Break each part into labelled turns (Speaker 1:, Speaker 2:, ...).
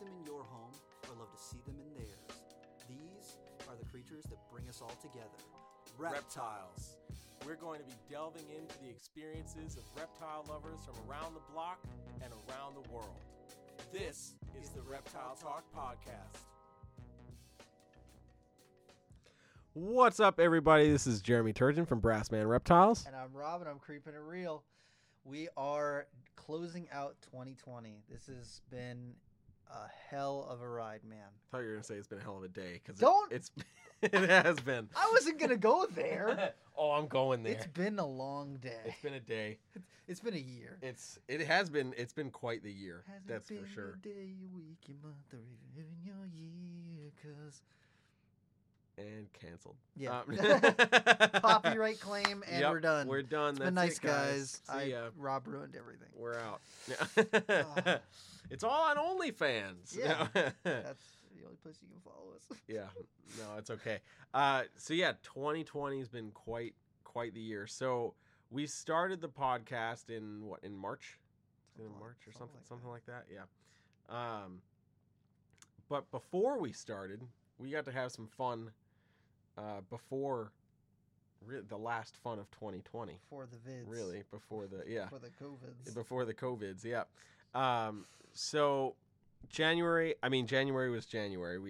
Speaker 1: them in your home or love to see them in theirs. These are the creatures that bring us all together.
Speaker 2: Reptiles. We're going to be delving into the experiences of reptile lovers from around the block and around the world. This is the Reptile Talk Podcast. What's up, everybody? This is Jeremy Turgeon from Brassman Reptiles.
Speaker 1: And I'm Rob, and I'm keeping it real. We are closing out 2020. This has been a hell of a ride, man.
Speaker 2: I thought you were going to say it's been a hell of a day. Because it has been.
Speaker 1: I wasn't going to go there.
Speaker 2: Oh, I'm going there.
Speaker 1: It's been a long day.
Speaker 2: It's been a day.
Speaker 1: It's been a year.
Speaker 2: It's been quite the year. That's for sure.
Speaker 1: A day, a week, a month, or even your year, cause...
Speaker 2: And canceled.
Speaker 1: Yeah. Copyright claim, and
Speaker 2: yep,
Speaker 1: we're done.
Speaker 2: We're done.
Speaker 1: It's
Speaker 2: That's
Speaker 1: been nice,
Speaker 2: it, guys.
Speaker 1: Rob ruined everything.
Speaker 2: We're out. Yeah. It's all on OnlyFans.
Speaker 1: Yeah. That's the only place you can follow us.
Speaker 2: Yeah. No, it's okay. 2020 has been quite the year. So we started the podcast in March? In March or something like that. Yeah. But before we started, we got to have some fun before the last fun of 2020.
Speaker 1: Before the vids.
Speaker 2: Really, before the
Speaker 1: COVIDs.
Speaker 2: Before the COVIDs, yeah. So January was January.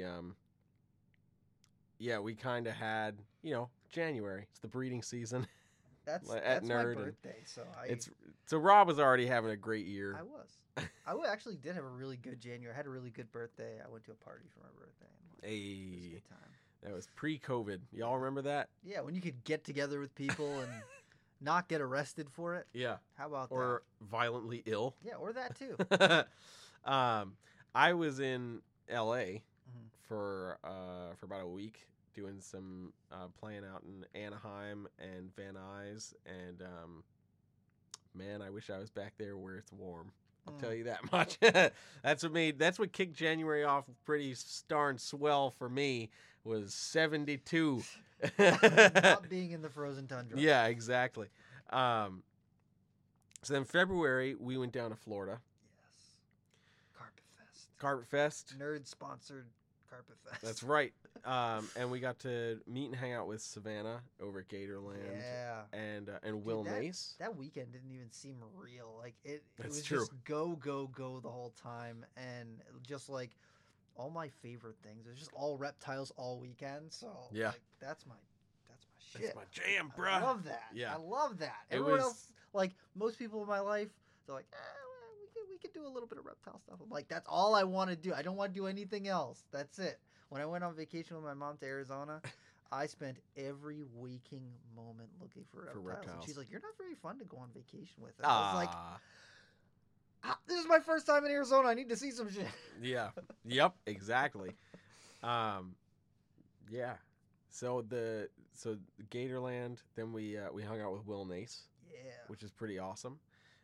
Speaker 2: We kind of had, January. It's the breeding season.
Speaker 1: That's
Speaker 2: Nerd
Speaker 1: my birthday,
Speaker 2: so Rob was already having a great year.
Speaker 1: I was. I actually did have a really good January. I had a really good birthday. I went to a party for my birthday. It was a good time.
Speaker 2: That was pre-COVID. Y'all remember that?
Speaker 1: Yeah, when you could get together with people and not get arrested for it.
Speaker 2: Yeah.
Speaker 1: How about that?
Speaker 2: Or violently ill.
Speaker 1: Yeah, or that too.
Speaker 2: I was in LA for about a week doing some playing out in Anaheim and Van Nuys, and man, I wish I was back there where it's warm. I'll tell you that much. That's what kicked January off pretty darn swell for me, was 72.
Speaker 1: Not being in the frozen tundra.
Speaker 2: Yeah, exactly. So then February, we went down to Florida.
Speaker 1: Yes. Carpet
Speaker 2: Carpet Fest.
Speaker 1: Nerd-sponsored Carpet Fest.
Speaker 2: That's right. And we got to meet and hang out with Savannah over at Gatorland.
Speaker 1: Yeah.
Speaker 2: And Will Mace.
Speaker 1: That weekend didn't even seem real. Like it was
Speaker 2: true.
Speaker 1: just go the whole time, and just like all my favorite things. It was just all reptiles all weekend. So
Speaker 2: yeah,
Speaker 1: like, that's my shit.
Speaker 2: That's my jam, bro.
Speaker 1: I love that.
Speaker 2: Yeah,
Speaker 1: I love that. Everyone else, like most people in my life, they're like, we could do a little bit of reptile stuff. I'm like, that's all I want to do. I don't want to do anything else. That's it. When I went on vacation with my mom to Arizona, I spent every waking moment looking for reptiles. And she's like, you're not very fun to go on vacation with. And I was like, this is my first time in Arizona. I need to see some shit.
Speaker 2: Yeah. Yep. Exactly. Yeah. So Gatorland. Then we hung out with Will Mace.
Speaker 1: Yeah.
Speaker 2: Which is pretty awesome.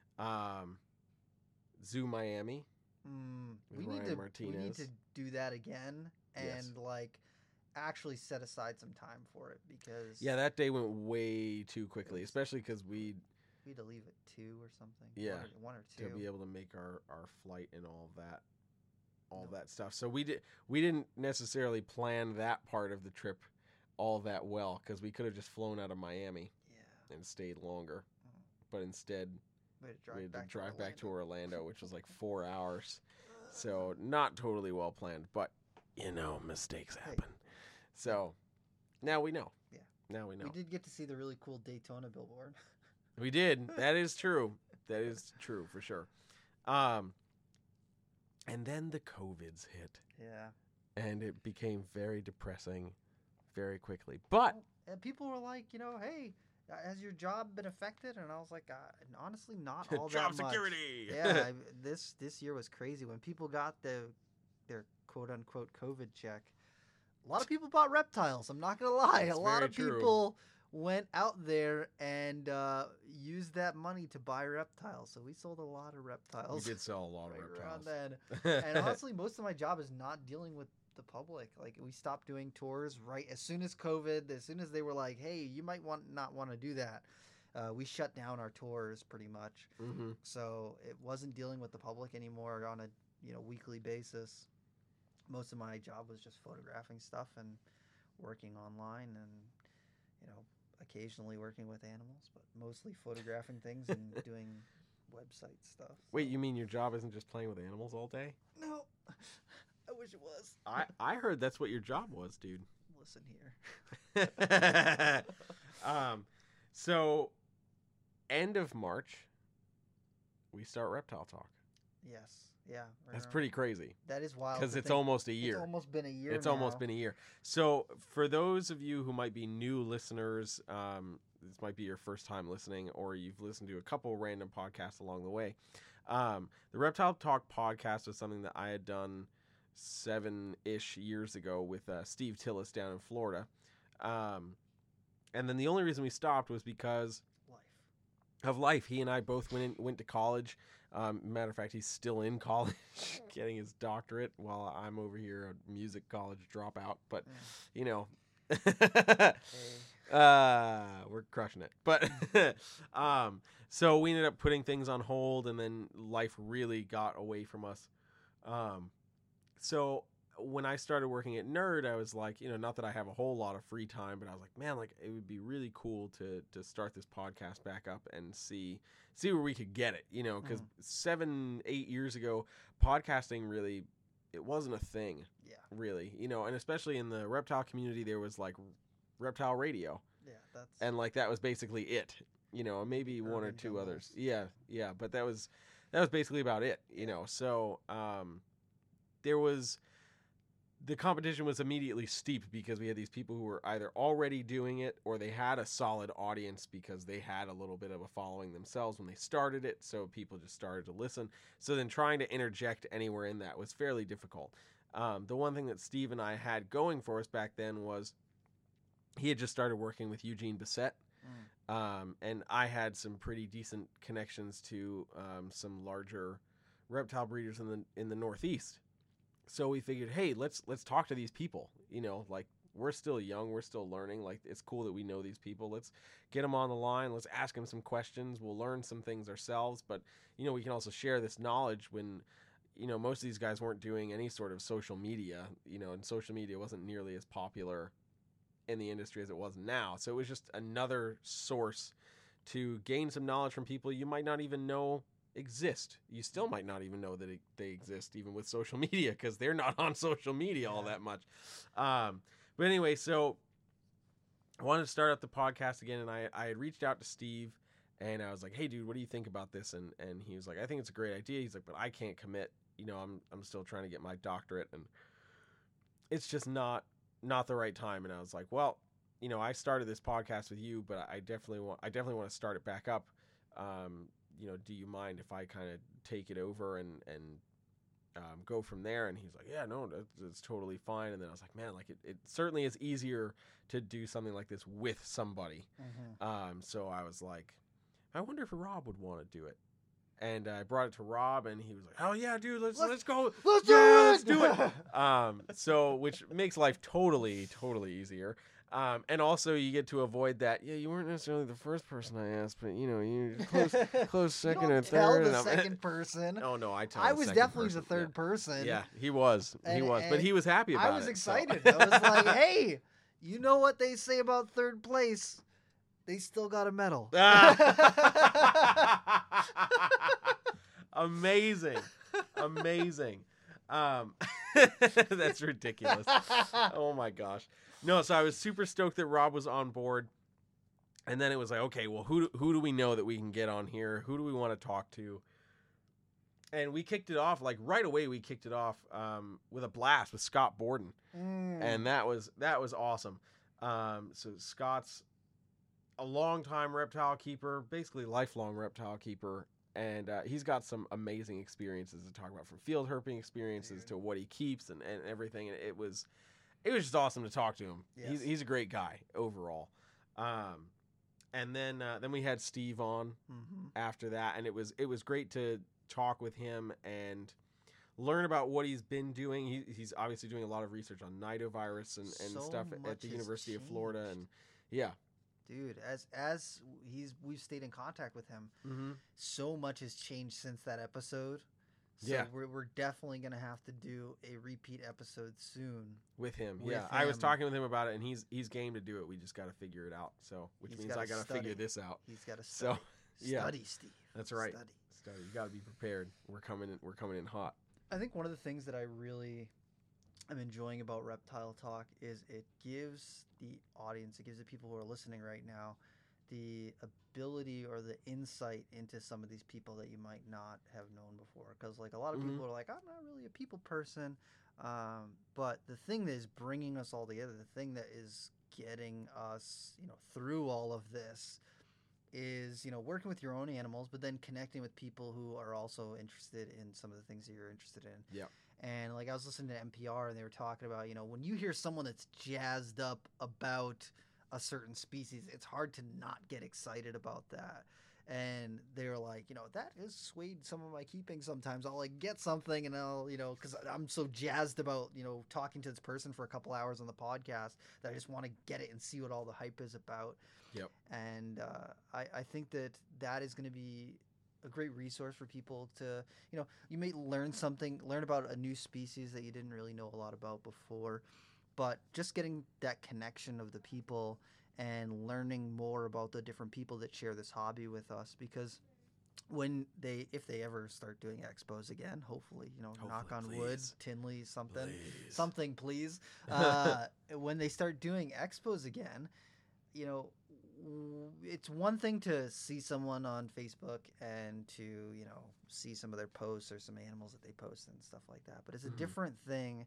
Speaker 2: Zoo Miami.
Speaker 1: We need to do that again and like actually set aside some time for it, because
Speaker 2: that day went way too quickly, especially because we
Speaker 1: had to leave at 2 or something.
Speaker 2: Yeah,
Speaker 1: one or two
Speaker 2: to be able to make our flight and all that stuff. So we didn't necessarily plan that part of the trip all that well, because we could have just flown out of Miami and stayed longer, but instead we had to drive back to Orlando, which was like 4 hours. So not totally well planned, but mistakes happen. Hey. So now we know. Yeah. Now we know.
Speaker 1: We did get to see the really cool Daytona billboard.
Speaker 2: We did. That is true. That is true for sure. And then the COVIDs hit.
Speaker 1: Yeah.
Speaker 2: And it became very depressing very quickly. But
Speaker 1: and people were like, hey, has your job been affected? And I was like, honestly, not all that much.
Speaker 2: Job security.
Speaker 1: Yeah, this year was crazy. When people got their quote unquote COVID check, a lot of people bought reptiles. I'm not gonna lie.
Speaker 2: That's
Speaker 1: a lot of
Speaker 2: true.
Speaker 1: people went out there and used that money to buy reptiles. So we sold a lot of reptiles.
Speaker 2: We did sell a lot of reptiles.
Speaker 1: Around then. And honestly, most of my job is not dealing with the public. Like, we stopped doing tours right as soon as COVID, as soon as they were like, hey, you might not want to do that. We shut down our tours pretty much.
Speaker 2: Mm-hmm.
Speaker 1: So it wasn't dealing with the public anymore on a weekly basis. Most of my job was just photographing stuff and working online, and occasionally working with animals, but mostly photographing things and doing website stuff.
Speaker 2: Wait, you mean your job isn't just playing with animals all day?
Speaker 1: No, I wish it was.
Speaker 2: I heard that's what your job was, dude.
Speaker 1: Listen here.
Speaker 2: So end of March, we start Reptile Talk.
Speaker 1: Yes. Yeah.
Speaker 2: That's pretty crazy.
Speaker 1: That is wild.
Speaker 2: Because it's almost a year.
Speaker 1: It's almost been a year.
Speaker 2: It's almost been a year. So for those of you who might be new listeners, this might be your first time listening, or you've listened to a couple random podcasts along the way. The Reptile Talk podcast was something that I had done 7-ish years ago with Steve Tillis down in Florida. And then the only reason we stopped was because of life. He and I both went to college. Matter of fact, he's still in college getting his doctorate while I'm over here a music college dropout. But, we're crushing it. But so we ended up putting things on hold, and then life really got away from us. So when I started working at Nerd, I was like, not that I have a whole lot of free time, but I was like, man, like it would be really cool to start this podcast back up and see where we could get it, because 7-8 years ago, podcasting really, it wasn't a thing, really, and especially in the reptile community, there was like reptile radio, and like that was basically it, maybe one or two others, but that was basically about it, so the competition was immediately steep because we had these people who were either already doing it or they had a solid audience because they had a little bit of a following themselves when they started it. So people just started to listen. So then trying to interject anywhere in that was fairly difficult. The one thing that Steve and I had going for us back then was he had just started working with Eugene Bissett. And I had some pretty decent connections to some larger reptile breeders in the Northeast. So we figured, hey, let's talk to these people. Like we're still young, we're still learning. Like it's cool that we know these people. Let's get them on the line. Let's ask them some questions. We'll learn some things ourselves. But we can also share this knowledge when most of these guys weren't doing any sort of social media. And social media wasn't nearly as popular in the industry as it was now. So it was just another source to gain some knowledge from people you might not even know exist. You still might not even know that they exist even with social media because they're not on social media all that much. But anyway, so I wanted to start up the podcast again, and I had reached out to Steve and I was like, hey dude, what do you think about this? And he was like, I think it's a great idea. He's like, but I can't commit. I'm still trying to get my doctorate and it's just not the right time. And I was like, well, I started this podcast with you, but I definitely want to start it back up. Do you mind if I kind of take it over and go from there? And he's like, yeah, no, that's totally fine. And then I was like, man, like it certainly is easier to do something like this with somebody. So I was like, I wonder if Rob would want to do it. And I brought it to Rob, and he was like, "Oh yeah, dude, let's go, let's do it." So which makes life totally easier. And also you get to avoid that. Yeah, you weren't necessarily the first person I asked, but you close second or third.
Speaker 1: Tell the second person.
Speaker 2: Oh no, I
Speaker 1: was definitely the third person.
Speaker 2: Yeah, he was, but he was happy about it.
Speaker 1: I was excited. So. I was like, hey, you know what they say about third place? They still got a medal.
Speaker 2: Amazing. That's ridiculous. Oh my gosh. No, so I was super stoked that Rob was on board. And then it was like, okay, well, who do we know that we can get on here? Who do we want to talk to? And we kicked it off, like right away we kicked it off with a blast with Scott Borden. And that was awesome. So Scott's a long-time reptile keeper, basically lifelong reptile keeper. And he's got some amazing experiences to talk about, from field herping experiences to what he keeps and everything. And it was just awesome to talk to him. Yes. He's a great guy overall. And then we had Steve on after that, and it was great to talk with him and learn about what he's been doing. He's obviously doing a lot of research on nidovirus and stuff at the University of Florida, and yeah.
Speaker 1: Dude, as we've stayed in contact with him, so much has changed since that episode. So
Speaker 2: Yeah.
Speaker 1: we're definitely going to have to do a repeat episode soon.
Speaker 2: With him.
Speaker 1: With
Speaker 2: Yeah. I was
Speaker 1: him.
Speaker 2: talking with him about it, and he's game to do it. We just got to figure it out. So, which
Speaker 1: He's
Speaker 2: means
Speaker 1: gotta
Speaker 2: I got to figure
Speaker 1: study.
Speaker 2: this out.
Speaker 1: He's got to
Speaker 2: So,
Speaker 1: study.
Speaker 2: yeah.
Speaker 1: Study, Steve.
Speaker 2: That's right.
Speaker 1: Study.
Speaker 2: You got to be prepared. We're coming in hot.
Speaker 1: I think one of the things that I really am enjoying about Reptile Talk is it gives the audience, it gives the people who are listening right now, the ability or the insight into some of these people that you might not have known before. Because like a lot of people are like, I'm not really a people person. But the thing that is bringing us all together, the thing that is getting us, through all of this is, working with your own animals, but then connecting with people who are also interested in some of the things that you're interested in.
Speaker 2: Yeah.
Speaker 1: And like I was listening to NPR and they were talking about, when you hear someone that's jazzed up about a certain species, it's hard to not get excited about that. And they were like, that has swayed some of my keeping sometimes. I'll like get something and I'll, because I'm so jazzed about, talking to this person for a couple hours on the podcast that I just want to get it and see what all the hype is about.
Speaker 2: Yep.
Speaker 1: And I think that is going to be a great resource for people to, you may learn about a new species that you didn't really know a lot about before, but just getting that connection of the people and learning more about the different people that share this hobby with us, because if they ever start doing expos again, hopefully, knock on wood, Tinley, something, please. When they start doing expos again, it's one thing to see someone on Facebook and to, see some of their posts or some animals that they post and stuff like that. But it's a different thing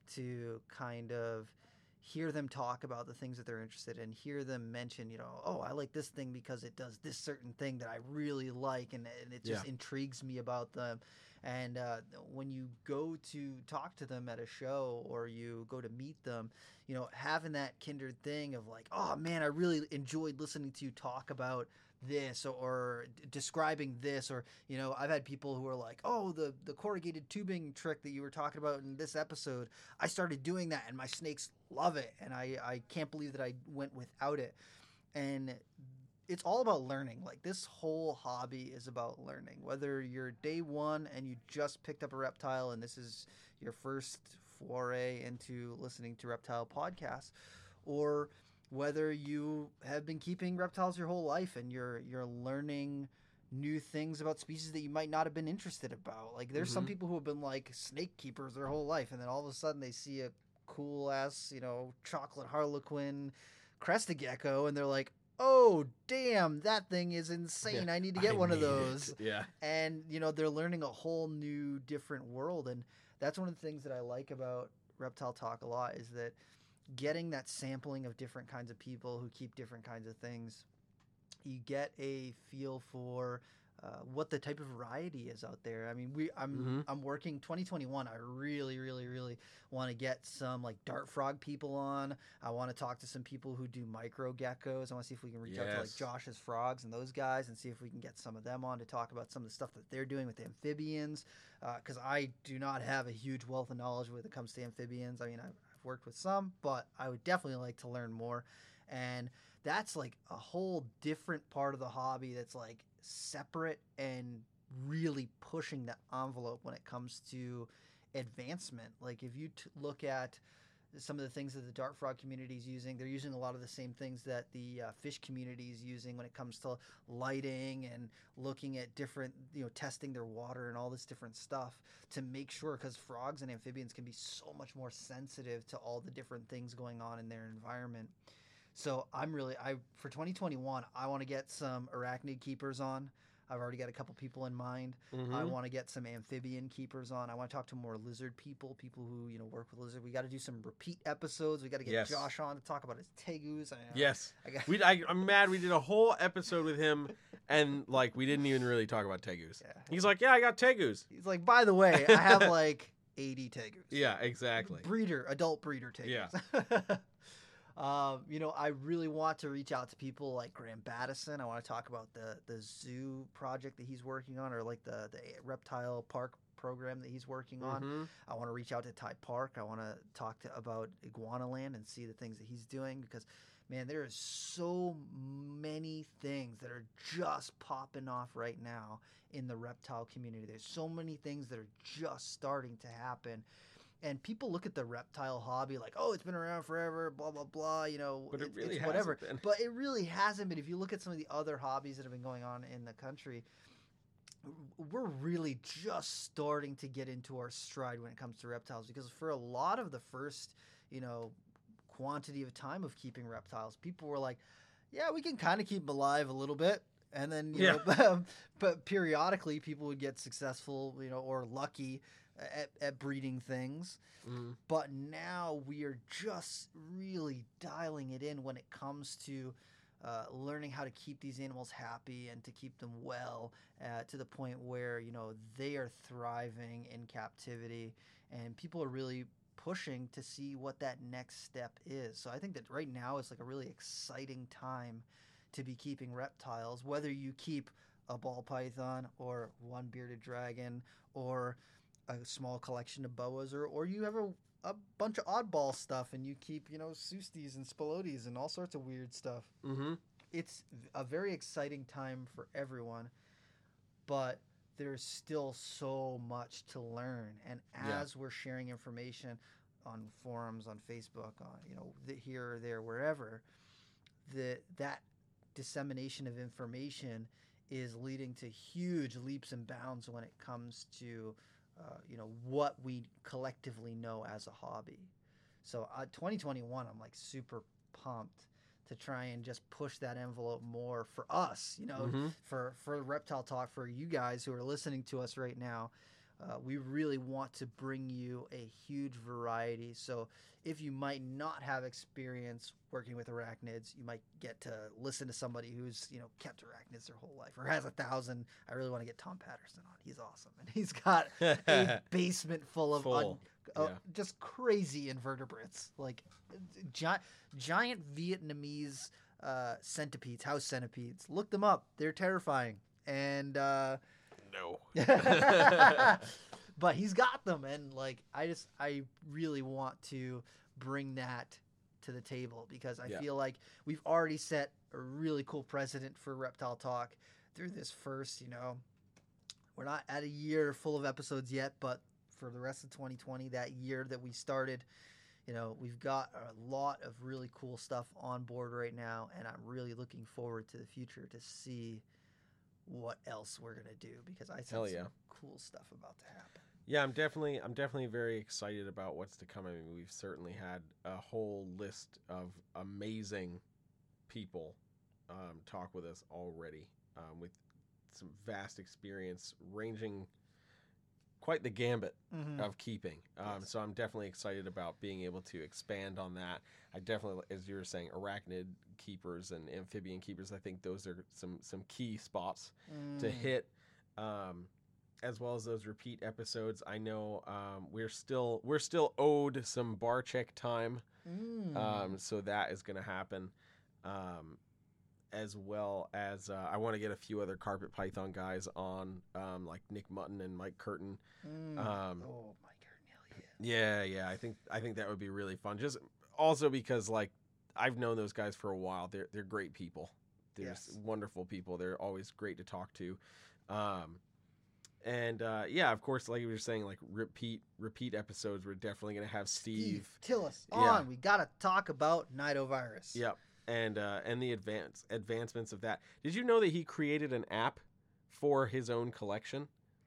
Speaker 1: to kind of hear them talk about the things that they're interested in, hear them mention, oh, I like this thing because it does this certain thing that I really like, and it just intrigues me about them. And when you go to talk to them at a show or you go to meet them, having that kindred thing of like, oh man, I really enjoyed listening to you talk about this or describing this, or I've had people who are like, oh, the corrugated tubing trick that you were talking about in this episode, I started doing that and my snakes love it, and I can't believe that I went without it. And it's all about learning. Like, this whole hobby is about learning. Whether you're day one and you just picked up a reptile and this is your first foray into listening to reptile podcasts, or whether you have been keeping reptiles your whole life and you're learning new things about species that you might not have been interested about. Like, there's some people who have been like snake keepers their whole life, and then all of a sudden they see a cool ass, chocolate harlequin crested gecko, and they're like, oh damn, that thing is insane. I need to get one of those.
Speaker 2: Yeah.
Speaker 1: And they're learning a whole new different world. And that's one of the things that I like about Reptile Talk a lot, is that getting that sampling of different kinds of people who keep different kinds of things, you get a feel for what the type of variety is out there. I mean, I'm working 2021. I really, really, really want to get some like dart frog people on. I want to talk to some people who do micro geckos. I want to see if we can reach out to like Josh's Frogs and those guys and see if we can get some of them on to talk about some of the stuff that they're doing with amphibians. Because I do not have a huge wealth of knowledge when it comes to amphibians. I mean, I've worked with some, but I would definitely like to learn more. And that's like a whole different part of the hobby that's like separate and really pushing the envelope when it comes to advancement. Like, if you look at some of the things that the dart frog community is using, they're using a lot of the same things that the fish community is using when it comes to lighting and looking at different, testing their water and all this different stuff to make sure, because frogs and amphibians can be so much more sensitive to all the different things going on in their environment. So for 2021, I want to get some arachnid keepers on. I've already got a couple people in mind. I want to get some amphibian keepers on. I want to talk to more lizard people who, work with lizard. We got to do some repeat episodes. We got to get Josh on to talk about his tegus.
Speaker 2: I'm mad we did a whole episode with him and like we didn't even really talk about tegus. Yeah. He's like, I got tegus.
Speaker 1: He's like, by the way, I have like 80 tegus.
Speaker 2: Yeah, exactly.
Speaker 1: Adult breeder tegus.
Speaker 2: Yeah.
Speaker 1: I really want to reach out to people like Graham Battison. I want to talk about the zoo project that he's working on, or like the reptile park program that he's working on. I want to reach out to Ty Park. I want to talk about Iguana Land and see the things that he's doing, because man, there is so many things that are just popping off right now in the reptile community. There's so many things that are just starting to happen. And people look at the reptile hobby like, oh, it's been around forever, blah, blah, blah,
Speaker 2: But it really
Speaker 1: it's whatever.
Speaker 2: hasn't been.
Speaker 1: But it really hasn't been. If you look at some of the other hobbies that have been going on in the country, we're really just starting to get into our stride when it comes to reptiles, because for a lot of the first, quantity of time of keeping reptiles, people were like, yeah, we can kind of keep them alive a little bit. And then, but periodically people would get successful, or lucky at breeding things.
Speaker 2: Mm.
Speaker 1: But now we are just really dialing it in when it comes to learning how to keep these animals happy and to keep them well, to the point where, they are thriving in captivity, and people are really pushing to see what that next step is. So I think that right now is like a really exciting time to be keeping reptiles, whether you keep a ball python or one bearded dragon or a small collection of boas, or you have a bunch of oddball stuff and you keep, Sustes and Spilotes and all sorts of weird stuff.
Speaker 2: Mm-hmm.
Speaker 1: It's a very exciting time for everyone, but there's still so much to learn. And as we're sharing information on forums, on Facebook, on, here or there, wherever, that dissemination of information is leading to huge leaps and bounds when it comes to what we collectively know as a hobby. So 2021, I'm like super pumped to try and just push that envelope more for us, for Reptile Talk, for you guys who are listening to us right now. We really want to bring you a huge variety. So if you might not have experience working with arachnids, you might get to listen to somebody who's, kept arachnids their whole life or has 1,000. I really want to get Tom Patterson on. He's awesome. And he's got a basement full of just crazy invertebrates, like giant Vietnamese centipedes, house centipedes. Look them up. They're terrifying. And
Speaker 2: no.
Speaker 1: But he's got them, and I really want to bring that to the table, because I feel like we've already set a really cool precedent for Reptile Talk through this first, we're not at a year full of episodes yet, but for the rest of 2020, that year that we started, we've got a lot of really cool stuff on board right now, and I'm really looking forward to the future to see what else we're gonna do, because I think some cool stuff about to happen.
Speaker 2: Yeah, I'm definitely very excited about what's to come. I mean, we've certainly had a whole list of amazing people talk with us already, with some vast experience ranging quite the gambit of keeping. So I'm definitely excited about being able to expand on that. I definitely, as you were saying, arachnid keepers and amphibian keepers, I think those are some key spots to hit, as well as those repeat episodes. I know we're still owed some bar check time, so that is going to happen, as well as I want to get a few other carpet python guys on, like Nick Mutton and Mike Curtin.
Speaker 1: Mike Curtin, hell
Speaker 2: yeah. Yeah. I think that would be really fun. Just also because I've known those guys for a while. They're great people. They're wonderful people. They're always great to talk to. And of course, like you were saying, repeat episodes. We're definitely going to have Steve
Speaker 1: Tillis on. We got to talk about Nidovirus.
Speaker 2: Yep. And the advancements of that. Did you know that he created an app for his own collection?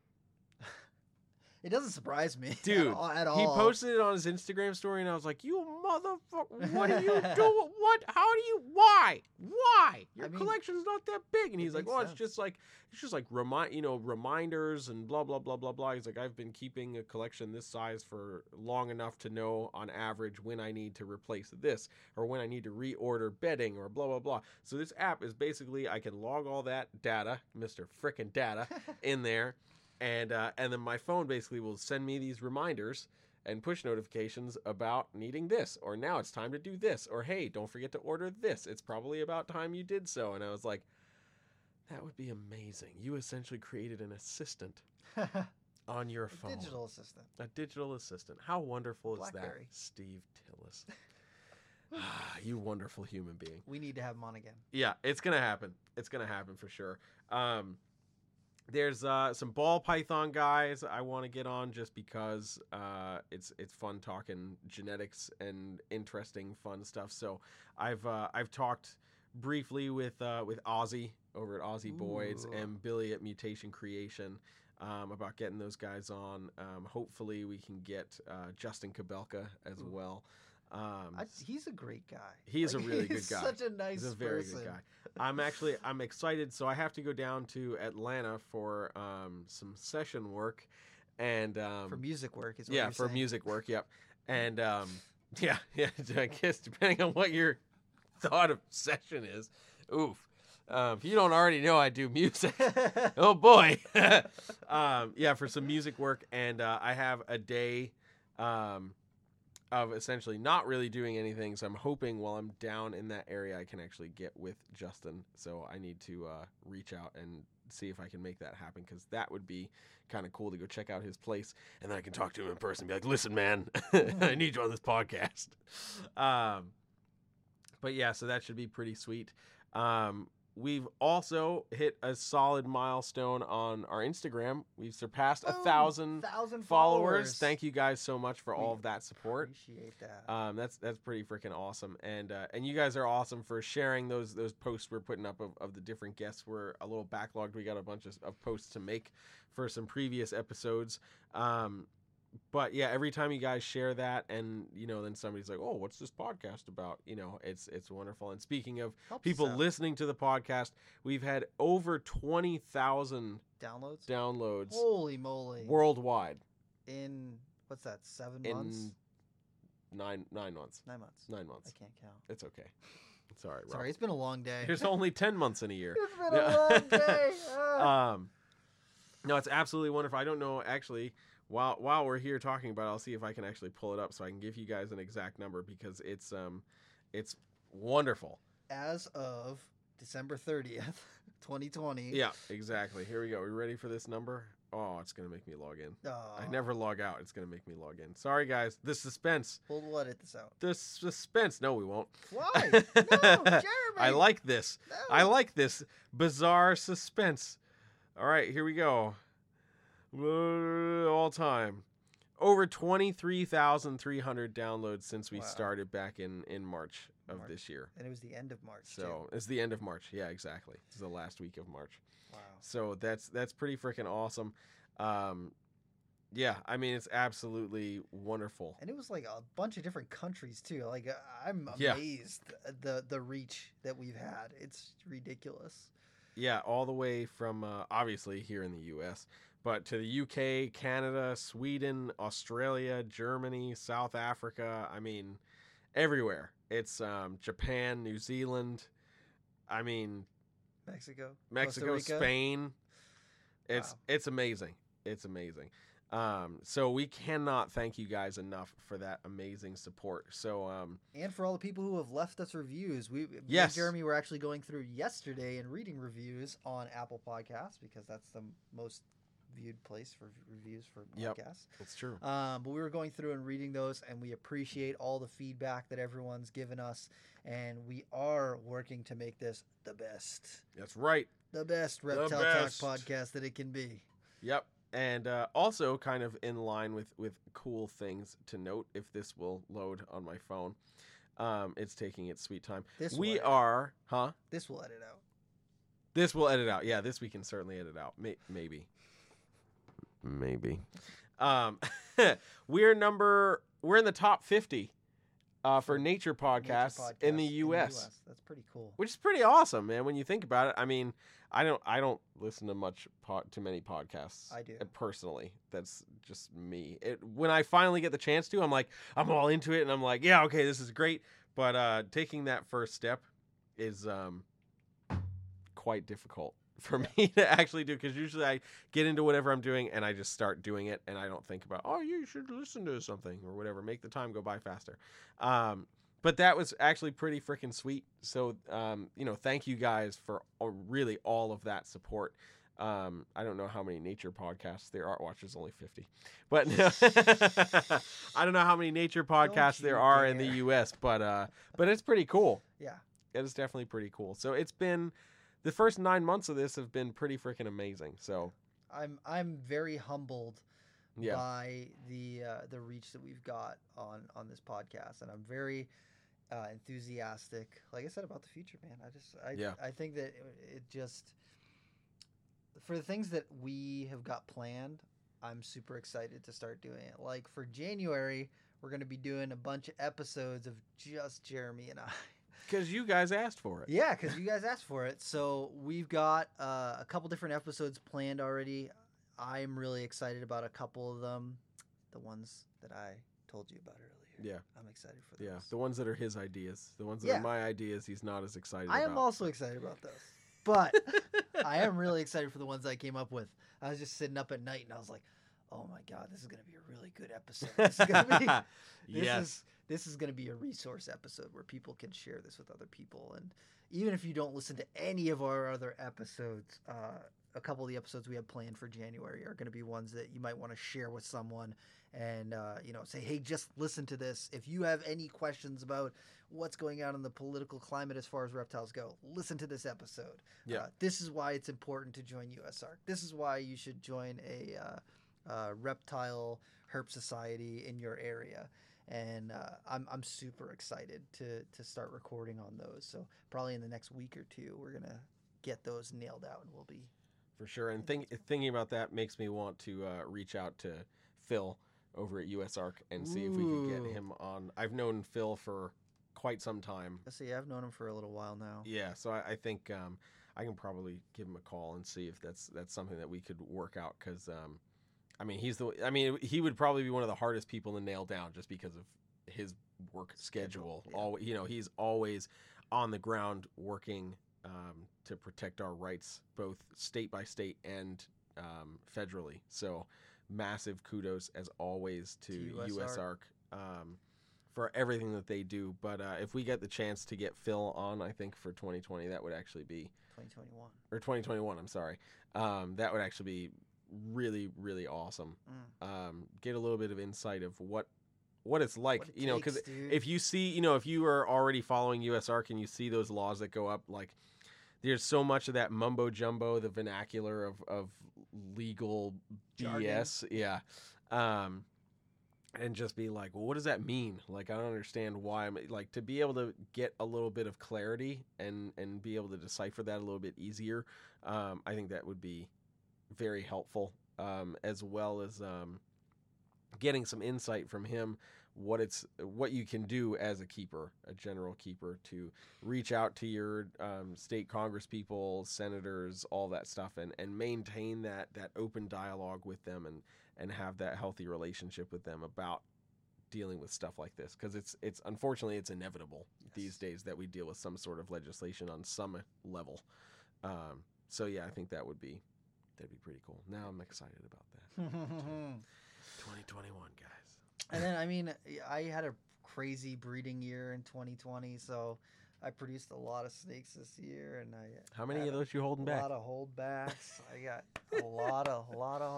Speaker 1: It doesn't surprise me,
Speaker 2: dude.
Speaker 1: At all.
Speaker 2: He posted it on his Instagram story, and I was like, "You motherfucker! What are you doing? What? How do you? Why? Your collection's not that big." And he's like, "Oh, it's just like reminders and blah blah blah blah blah." He's like, "I've been keeping a collection this size for long enough to know on average when I need to replace this or when I need to reorder bedding or blah blah blah." So this app is basically I can log all that data, Mr. Frickin' Data, in there. And then my phone basically will send me these reminders and push notifications about needing this, or now it's time to do this, or hey, don't forget to order this. It's probably about time you did so. And I was like, that would be amazing. You essentially created an assistant on your phone.
Speaker 1: Digital assistant.
Speaker 2: A digital assistant. How wonderful
Speaker 1: BlackBerry.
Speaker 2: is that, Steve Tillis? You wonderful human being.
Speaker 1: We need to have him on again.
Speaker 2: Yeah, it's gonna happen. It's gonna happen for sure. There's some ball python guys I want to get on just because it's fun talking genetics and interesting fun stuff. So I've talked briefly with Ozzy over at Ozzy Boyd's and Billy at Mutation Creation about getting those guys on. Hopefully we can get Justin Kabelka as well.
Speaker 1: He's a great guy.
Speaker 2: He is a really good guy.
Speaker 1: Such a nice person. He's a very good guy.
Speaker 2: I'm excited. So I have to go down to Atlanta for some session work and
Speaker 1: for music work is what
Speaker 2: yeah,
Speaker 1: you're
Speaker 2: for
Speaker 1: saying.
Speaker 2: music work. Yep. And yeah. I guess depending on what your thought of session is, oof. If you don't already know, I do music. Oh boy. Yeah, for some music work, and I have a day of essentially not really doing anything. So I'm hoping while I'm down in that area, I can actually get with Justin. So I need to reach out and see if I can make that happen, because that would be kind of cool to go check out his place, and then I can talk to him in person and be like, listen, man, I need you on this podcast. But yeah, so that should be pretty sweet. We've also hit a solid milestone on our Instagram. We've surpassed 1,000 followers. Thank you guys so much for all of that support.
Speaker 1: Appreciate that.
Speaker 2: That's pretty freaking awesome. And you guys are awesome for sharing those posts we're putting up of the different guests. We're a little backlogged. We got a bunch of posts to make for some previous episodes. But yeah, every time you guys share that, and then somebody's like, "Oh, what's this podcast about?" It's wonderful. And speaking of people listening to the podcast, we've had over 20,000 downloads.
Speaker 1: Holy moly!
Speaker 2: Worldwide.
Speaker 1: In what's that? 7 months?
Speaker 2: In 9 months.
Speaker 1: 9 months.
Speaker 2: 9 months.
Speaker 1: I can't count.
Speaker 2: It's okay. It's all right, Rob.
Speaker 1: Sorry, it's been a long day.
Speaker 2: There's only 10 months in a year.
Speaker 1: It's been a long day.
Speaker 2: No, it's absolutely wonderful. I don't know actually. While we're here talking about it, I'll see if I can actually pull it up so I can give you guys an exact number, because it's wonderful.
Speaker 1: As of December 30th, 2020.
Speaker 2: Yeah, exactly. Here we go. We ready for this number? Oh, it's going to make me log in.
Speaker 1: Oh.
Speaker 2: I never log out. It's going to make me log in. Sorry, guys. The suspense.
Speaker 1: We'll edit this out.
Speaker 2: The suspense. No, we won't.
Speaker 1: Why? No, Jeremy.
Speaker 2: I like this.
Speaker 1: No.
Speaker 2: I like this bizarre suspense. All right, here we go. All time. Over 23,300 downloads since we started back in March of this year.
Speaker 1: And it was the end of March,
Speaker 2: So it's the end of March. Yeah, exactly. It's the last week of March.
Speaker 1: Wow.
Speaker 2: So that's pretty freaking awesome. Yeah, I mean, it's absolutely wonderful.
Speaker 1: And it was like a bunch of different countries too. Like I'm amazed at the reach that we've had. It's ridiculous.
Speaker 2: Yeah, all the way from obviously here in the U.S., but to the UK, Canada, Sweden, Australia, Germany, South Africa. I mean, everywhere. It's Japan, New Zealand. I mean, Mexico, Spain. It's amazing. It's amazing. So we cannot thank you guys enough for that amazing support. So
Speaker 1: and for all the people who have left us reviews. Me and Jeremy were actually going through yesterday and reading reviews on Apple Podcasts, because that's the most viewed place for reviews for podcasts.
Speaker 2: Yep, that's true.
Speaker 1: But we were going through and reading those, and we appreciate all the feedback that everyone's given us, and we are working to make this the best.
Speaker 2: That's right.
Speaker 1: The best Reptile Talk podcast that it can be.
Speaker 2: Yep. And also kind of in line with cool things to note, if this will load on my phone. It's taking its sweet time. This will edit out.
Speaker 1: This will edit out.
Speaker 2: Yeah, this we can certainly edit out. Maybe. We're in the top 50 for nature podcasts in the US.
Speaker 1: That's pretty cool.
Speaker 2: Which is pretty awesome, man, when you think about it. I mean, I don't listen to too many podcasts.
Speaker 1: I do.
Speaker 2: Personally. That's just me. When I finally get the chance to, I'm all into it, and I'm like, yeah, okay, this is great. But taking that first step is quite difficult for me to actually do, because usually I get into whatever I'm doing and I just start doing it, and I don't think about, oh, you should listen to something or whatever, make the time go by faster. But that was actually pretty freaking sweet. So, thank you guys for really all of that support. I don't know how many nature podcasts there are. Watch, there's only 50. But no, I don't know how many nature podcasts there are in the U.S., but it's pretty cool.
Speaker 1: Yeah.
Speaker 2: It is definitely pretty cool. So it's been, the first 9 months of this have been pretty freaking amazing. So
Speaker 1: I'm very humbled
Speaker 2: yeah.
Speaker 1: by the reach that we've got on this podcast, and I'm very enthusiastic, like I said, about the future, man. I think that it just, for the things that we have got planned, I'm super excited to start doing it. Like for January, we're going to be doing a bunch of episodes of just Jeremy and I.
Speaker 2: Because you guys asked for it.
Speaker 1: Yeah, because you guys asked for it. So we've got a couple different episodes planned already. I'm really excited about a couple of them. The ones that I told you about earlier.
Speaker 2: Yeah.
Speaker 1: I'm excited for those.
Speaker 2: Yeah, the ones that are his ideas. The ones that are my ideas, he's not as excited about.
Speaker 1: I am also excited about those. But I am really excited for the ones I came up with. I was just sitting up at night and I was like, oh my God, this is going to be a really good episode. This is going to be, this is going to be a resource episode where people can share this with other people. And even if you don't listen to any of our other episodes, a couple of the episodes we have planned for January are going to be ones that you might want to share with someone and, say, hey, just listen to this. If you have any questions about what's going on in the political climate as far as reptiles go, listen to this episode.
Speaker 2: Yeah.
Speaker 1: This is why it's important to join USARK. This is why you should join a reptile herp society in your area. And I'm super excited to start recording on those. So probably in the next week or two, we're going to get those nailed out, and we'll be...
Speaker 2: For sure. And thinking about that makes me want to reach out to Phil over at USARK and see if we can get him on. I've known Phil for quite some time.
Speaker 1: Let's see, I've known him for a little while now.
Speaker 2: Yeah, so I think I can probably give him a call and see if that's something that we could work out, because he would probably be one of the hardest people to nail down just because of his work schedule.
Speaker 1: Yeah.
Speaker 2: He's always on the ground working to protect our rights, both state by state and federally. So massive kudos as always to USARK for everything that they do. But if we get the chance to get Phil on, I think for 2020, that would actually be
Speaker 1: 2021
Speaker 2: or 2021. I'm sorry. That would actually be really, really awesome. Get a little bit of insight of what it's like, because if you see, if you are already following USARK and you see those laws that go up, like there's so much of that mumbo jumbo, the vernacular of legal BS. Yeah. And just be like, well, what does that mean? Like, I don't understand why. Like, to be able to get a little bit of clarity and be able to decipher that a little bit easier, I think that would be very helpful, as well as getting some insight from him, what you can do as a keeper, a general keeper, to reach out to your state congress people, senators, all that stuff, and maintain that open dialogue with them and have that healthy relationship with them about dealing with stuff like this, because it's unfortunately it's inevitable these days that we deal with some sort of legislation on some level. So yeah, I think that'd be pretty cool. Now I'm excited about that. 2021, guys.
Speaker 1: And then, I had a crazy breeding year in 2020, so I produced a lot of snakes this year, and
Speaker 2: how many of those you holding back?
Speaker 1: A lot of holdbacks. I got a lot of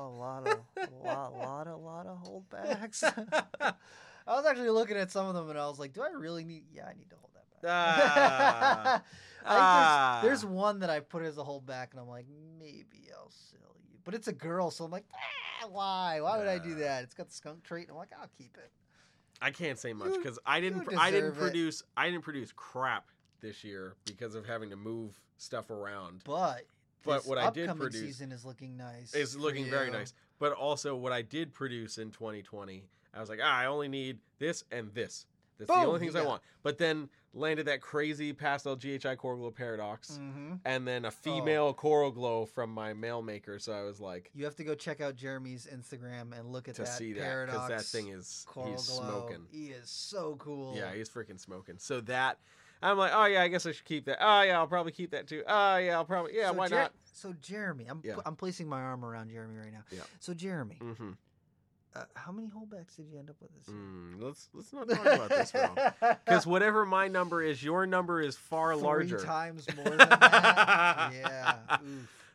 Speaker 1: holdbacks. I was actually looking at some of them, and I was like, "Do I really need? Yeah, I need to hold that back." There's one that I put as a holdback, and I'm like, maybe I'll sell you, but it's a girl, so I'm like, why? Why would I do that? It's got the skunk trait, and I'm like, I'll keep it.
Speaker 2: I can't say much because I didn't produce crap this year because of having to move stuff around.
Speaker 1: But
Speaker 2: what I did produce
Speaker 1: season is looking nice.
Speaker 2: It's looking very nice. But also what I did produce in 2020, I was like, I only need this and this. That's the only things I want. But then landed that crazy pastel GHI Coral Glow Paradox, and then a female Coral Glow from my male maker. So I was like,
Speaker 1: you have to go check out Jeremy's Instagram and look at
Speaker 2: to
Speaker 1: that
Speaker 2: see
Speaker 1: Paradox.
Speaker 2: That, because that thing is he's smoking.
Speaker 1: He is so cool.
Speaker 2: Yeah, he's freaking smoking. So that I'm like, oh yeah, I guess I should keep that. Oh yeah, I'll probably keep that too. Oh yeah, I'll probably why not?
Speaker 1: So Jeremy, I'm placing my arm around Jeremy right now.
Speaker 2: Yeah.
Speaker 1: So Jeremy. How many holdbacks did you end up with this year?
Speaker 2: Let's not talk about this, bro. Because whatever my number is, your number is far larger.
Speaker 1: 3 times more than that. Yeah. Oof.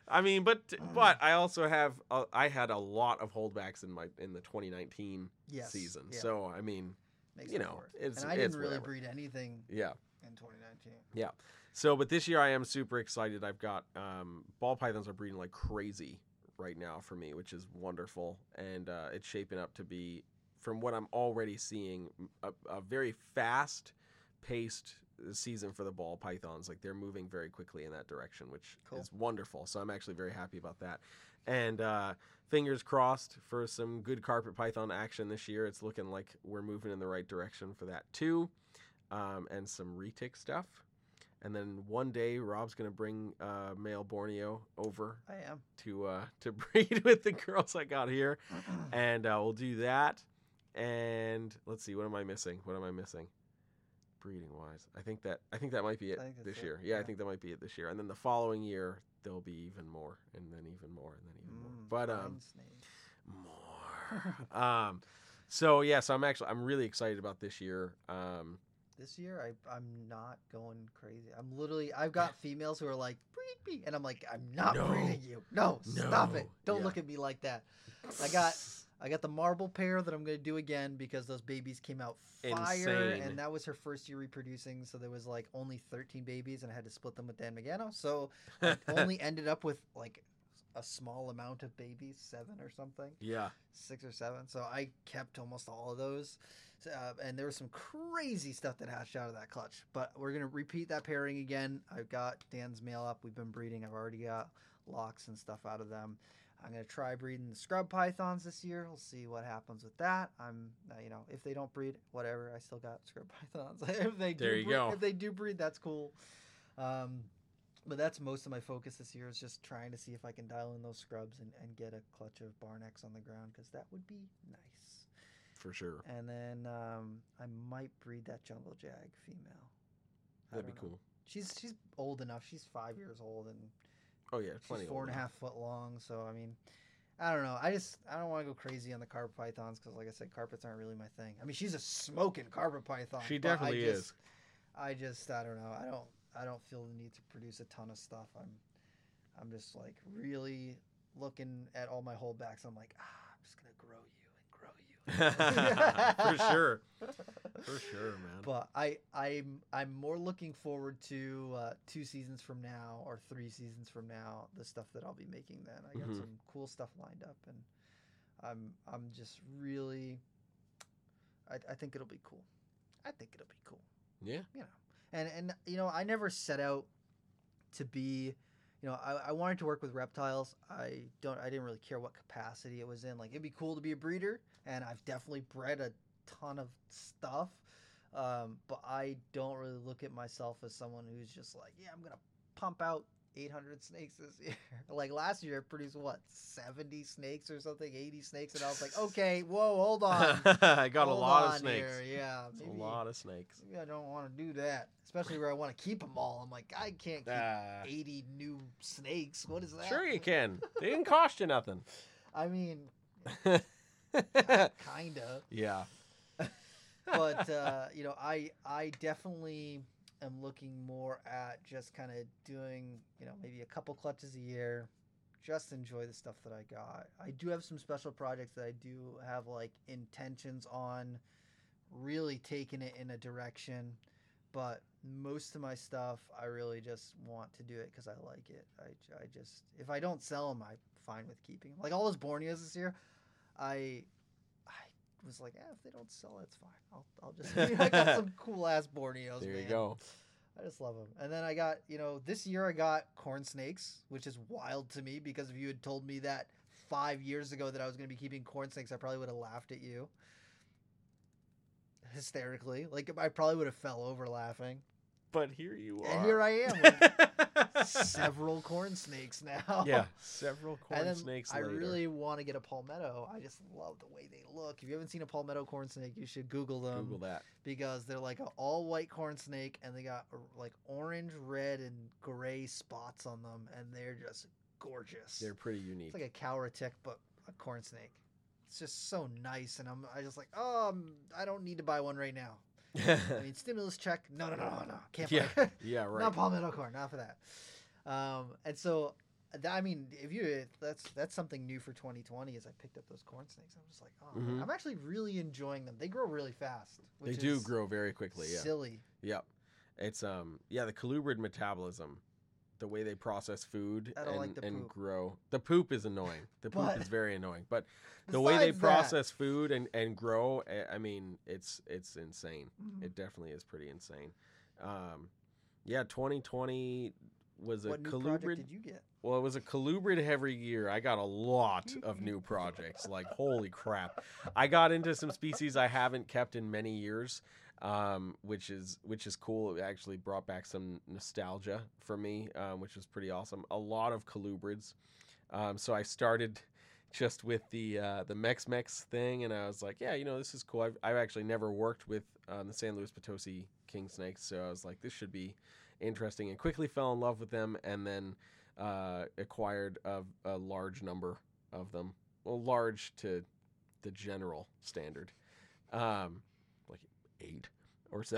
Speaker 2: I mean, but I also have I had a lot of holdbacks in the 2019 season.
Speaker 1: Yeah.
Speaker 2: So I mean,
Speaker 1: Makes
Speaker 2: you
Speaker 1: up
Speaker 2: know,
Speaker 1: for it.
Speaker 2: it's
Speaker 1: and I didn't
Speaker 2: it's
Speaker 1: really
Speaker 2: whatever.
Speaker 1: breed anything
Speaker 2: Yeah.
Speaker 1: in 2019.
Speaker 2: Yeah. So, but this year I am super excited. I've got ball pythons are breeding like crazy right now for me, which is wonderful, and it's shaping up to be, from what I'm already seeing, a very fast-paced season for the ball pythons. Like they're moving very quickly in that direction, which is wonderful. So I'm actually very happy about that. And fingers crossed for some good carpet python action this year. It's looking like we're moving in the right direction for that too, and some retic stuff. And then one day, Rob's gonna bring male Borneo over.
Speaker 1: I am
Speaker 2: to breed with the girls I got here, and we'll do that. And let's see, what am I missing? Breeding wise, I think that might be it this year. Yeah, I think that might be it this year. And then the following year, there'll be even more, and then even more, and then even more. But more. So yeah, so I'm really excited about this year.
Speaker 1: This year, I'm not going crazy. I've got females who are like, breed me. And I'm like, I'm not breeding you. No, stop it. Don't look at me like that. I got the marble pair that I'm going to do again because those babies came out fire.
Speaker 2: Insane.
Speaker 1: And that was her first year reproducing. So there was like only 13 babies and I had to split them with Dan Magano. So I only ended up with like a small amount of babies, 7 or something.
Speaker 2: Yeah.
Speaker 1: 6 or 7. So I kept almost all of those. And there was some crazy stuff that hatched out of that clutch. But we're going to repeat that pairing again. I've got Dan's male up. We've been breeding. I've already got locks and stuff out of them. I'm going to try breeding the scrub pythons this year. We'll see what happens with that. I'm, if they don't breed, whatever. I still got scrub pythons. If they do breed, that's cool. But that's most of my focus this year is just trying to see if I can dial in those scrubs and get a clutch of Barnecks on the ground because that would be nice.
Speaker 2: For sure.
Speaker 1: And then I might breed that jungle jag female.
Speaker 2: That'd be cool.
Speaker 1: She's old enough. She's 5 years old and
Speaker 2: plenty.
Speaker 1: She's 4.5 foot long. So I mean, I don't know. I don't want to go crazy on the carpet pythons because, like I said, carpets aren't really my thing. I mean, she's a smoking carpet python.
Speaker 2: She definitely is.
Speaker 1: I don't know. I don't feel the need to produce a ton of stuff. I'm just like really looking at all my holdbacks. I'm like, I'm just gonna grow you.
Speaker 2: For sure, man.
Speaker 1: But I'm more looking forward to 2 seasons from now or 3 seasons from now, the stuff that I'll be making then. I got some cool stuff lined up, and I'm just really I think it'll be cool. Yeah, and I never set out to be. I wanted to work with reptiles. I didn't really care what capacity it was in. Like, it'd be cool to be a breeder, and I've definitely bred a ton of stuff. But I don't really look at myself as someone who's just like, yeah, I'm going to pump out 800 snakes this year. Like last year I produced 70 snakes or something, 80 snakes, and I was like, okay, whoa, hold on.
Speaker 2: I got a lot of snakes.
Speaker 1: Here. Yeah, maybe,
Speaker 2: a lot of snakes.
Speaker 1: Maybe I don't want to do that, especially where I want to keep them all. I'm like, I can't keep 80 new snakes. What is that?
Speaker 2: Sure you can. They didn't cost you nothing.
Speaker 1: I mean, kind of.
Speaker 2: Yeah.
Speaker 1: But I definitely am looking more at just kind of doing, maybe a couple clutches a year, just enjoy the stuff that I got. I do have some special projects that I do have like intentions on really taking it in a direction, but most of my stuff I really just want to do it because I like it. I just, if I don't sell them, I'm fine with keeping them. Like all those Borneos this year, I was like, if they don't sell, that's fine. I'll just, I got some cool ass Borneos.
Speaker 2: There
Speaker 1: man.
Speaker 2: you go.
Speaker 1: I just love them. And then I got, this year I got corn snakes, which is wild to me because if you had told me that 5 years ago that I was going to be keeping corn snakes, I probably would have laughed at you hysterically. Like I probably would have fell over laughing.
Speaker 2: But here you are.
Speaker 1: And here I am with several corn snakes now.
Speaker 2: Yeah, several corn snakes later.
Speaker 1: I really want to get a palmetto. I just love the way they look. If you haven't seen a palmetto corn snake, you should Google them.
Speaker 2: Google that.
Speaker 1: Because they're like an all-white corn snake, and they got like orange, red, and gray spots on them, and they're just gorgeous.
Speaker 2: They're pretty unique.
Speaker 1: It's like a cowratic, but a corn snake. It's just so nice, and I just like, I don't need to buy one right now. I mean, stimulus check. No. Can't buy it.
Speaker 2: Yeah, right.
Speaker 1: Not palmetto corn. Not for that. And so I mean, if that's something new for 2020. Is I picked up those corn snakes. I'm just like, oh, man, I'm actually really enjoying them. They grow really fast.
Speaker 2: They do grow very quickly. Yeah.
Speaker 1: Silly.
Speaker 2: Yep. It's the colubrid metabolism, the way they process food and grow. The poop is annoying. The poop is very annoying. But the way they process food and grow, I mean, it's insane. It definitely is pretty insane. 2020 was
Speaker 1: what
Speaker 2: a
Speaker 1: new
Speaker 2: colubrid.
Speaker 1: Project did you get?
Speaker 2: Well, it was a colubrid every year. I got a lot of new projects. Like, holy crap. I got into some species I haven't kept in many years. Which is cool. It actually brought back some nostalgia for me, which was pretty awesome. A lot of colubrids. So I started just with the Mex thing, and I was like, yeah, this is cool. I've actually never worked with the San Luis Potosi king snakes, so I was like, this should be interesting, and quickly fell in love with them, and then acquired a large number of them. Well, large to the general standard. Like 8 or so.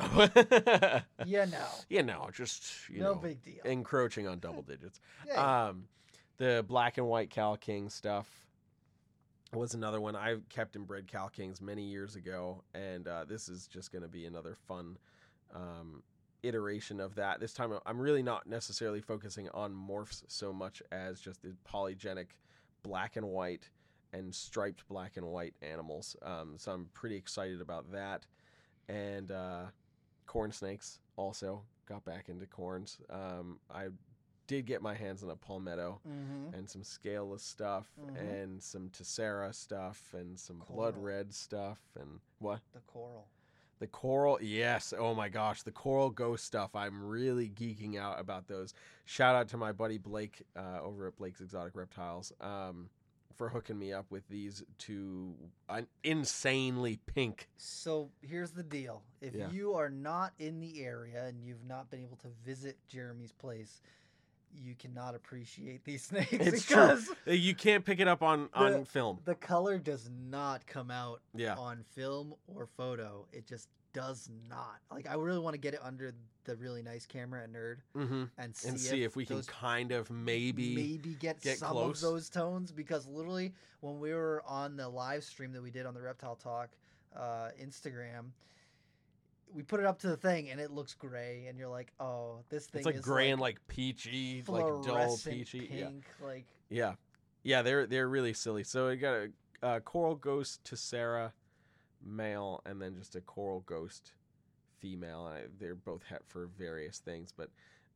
Speaker 2: Just
Speaker 1: no big deal.
Speaker 2: Encroaching on double digits.
Speaker 1: Yeah.
Speaker 2: The black and white Cal King stuff was another one. I kept and bred Cal Kings many years ago, and this is just going to be another fun iteration of that. This time I'm really not necessarily focusing on morphs so much as just the polygenic black and white and striped black and white animals. So I'm pretty excited about that. And corn snakes also got back into corns. I did get my hands on a palmetto and some scaleless stuff and some tessera stuff and some blood red stuff and what? The coral, yes. Oh my gosh, the coral ghost stuff. I'm really geeking out about those. Shout out to my buddy Blake over at Blake's Exotic Reptiles. For hooking me up with these two insanely pink.
Speaker 1: So here's the deal. If you are not in the area and you've not been able to visit Jeremy's place, you cannot appreciate these snakes.
Speaker 2: It's true. You can't pick it up on film.
Speaker 1: The color does not come out on film or photo. It just does not. Like, I really want to get it under the really nice camera at Nerd and see if we can kind of maybe get some close. Of those tones, because literally when we were on the live stream that we did on the Reptile Talk Instagram, we put it up to the thing and it looks gray, and you're like, oh, this thing is
Speaker 2: gray and like peachy, like dull peachy
Speaker 1: pink,
Speaker 2: they're really silly. So we got a coral ghost tessera male and then just a coral ghost female. They're both het for various things, but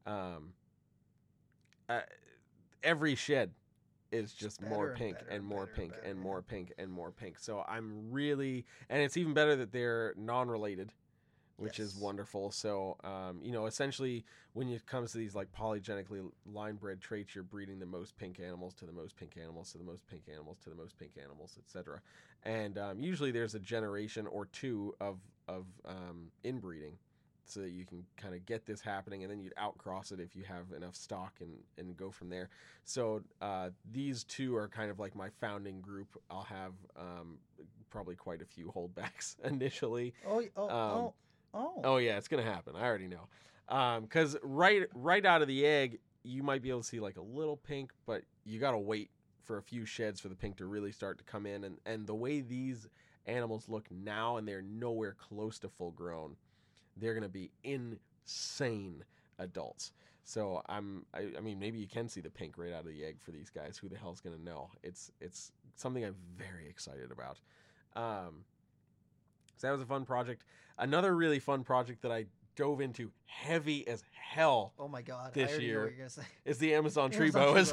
Speaker 2: every shed is just more pink and more pink and more pink and more pink. So I'm really, and it's even better that they're non-related, which is wonderful. So, essentially when it comes to these like polygenically line bred traits, you're breeding the most pink animals to the most pink animals to the most pink animals to the most pink animals, etc. And usually there's a generation or two of inbreeding, so that you can kind of get this happening, and then you'd outcross it if you have enough stock and go from there. So these two are kind of like my founding group. I'll have probably quite a few holdbacks initially. Oh yeah, it's gonna happen. I already know. Because right out of the egg, you might be able to see like a little pink, but you gotta wait for a few sheds for the pink to really start to come in. And the way these animals look now, and they're nowhere close to full grown, they're gonna be insane adults. So I mean, maybe you can see the pink right out of the egg for these guys. Who the hell's gonna know? It's something I'm very excited about. So that was a fun project. Another really fun project that I dove into heavy as hell.
Speaker 1: Oh my god!
Speaker 2: This
Speaker 1: I already
Speaker 2: year
Speaker 1: know what you're gonna say.
Speaker 2: Is the Amazon tree boas.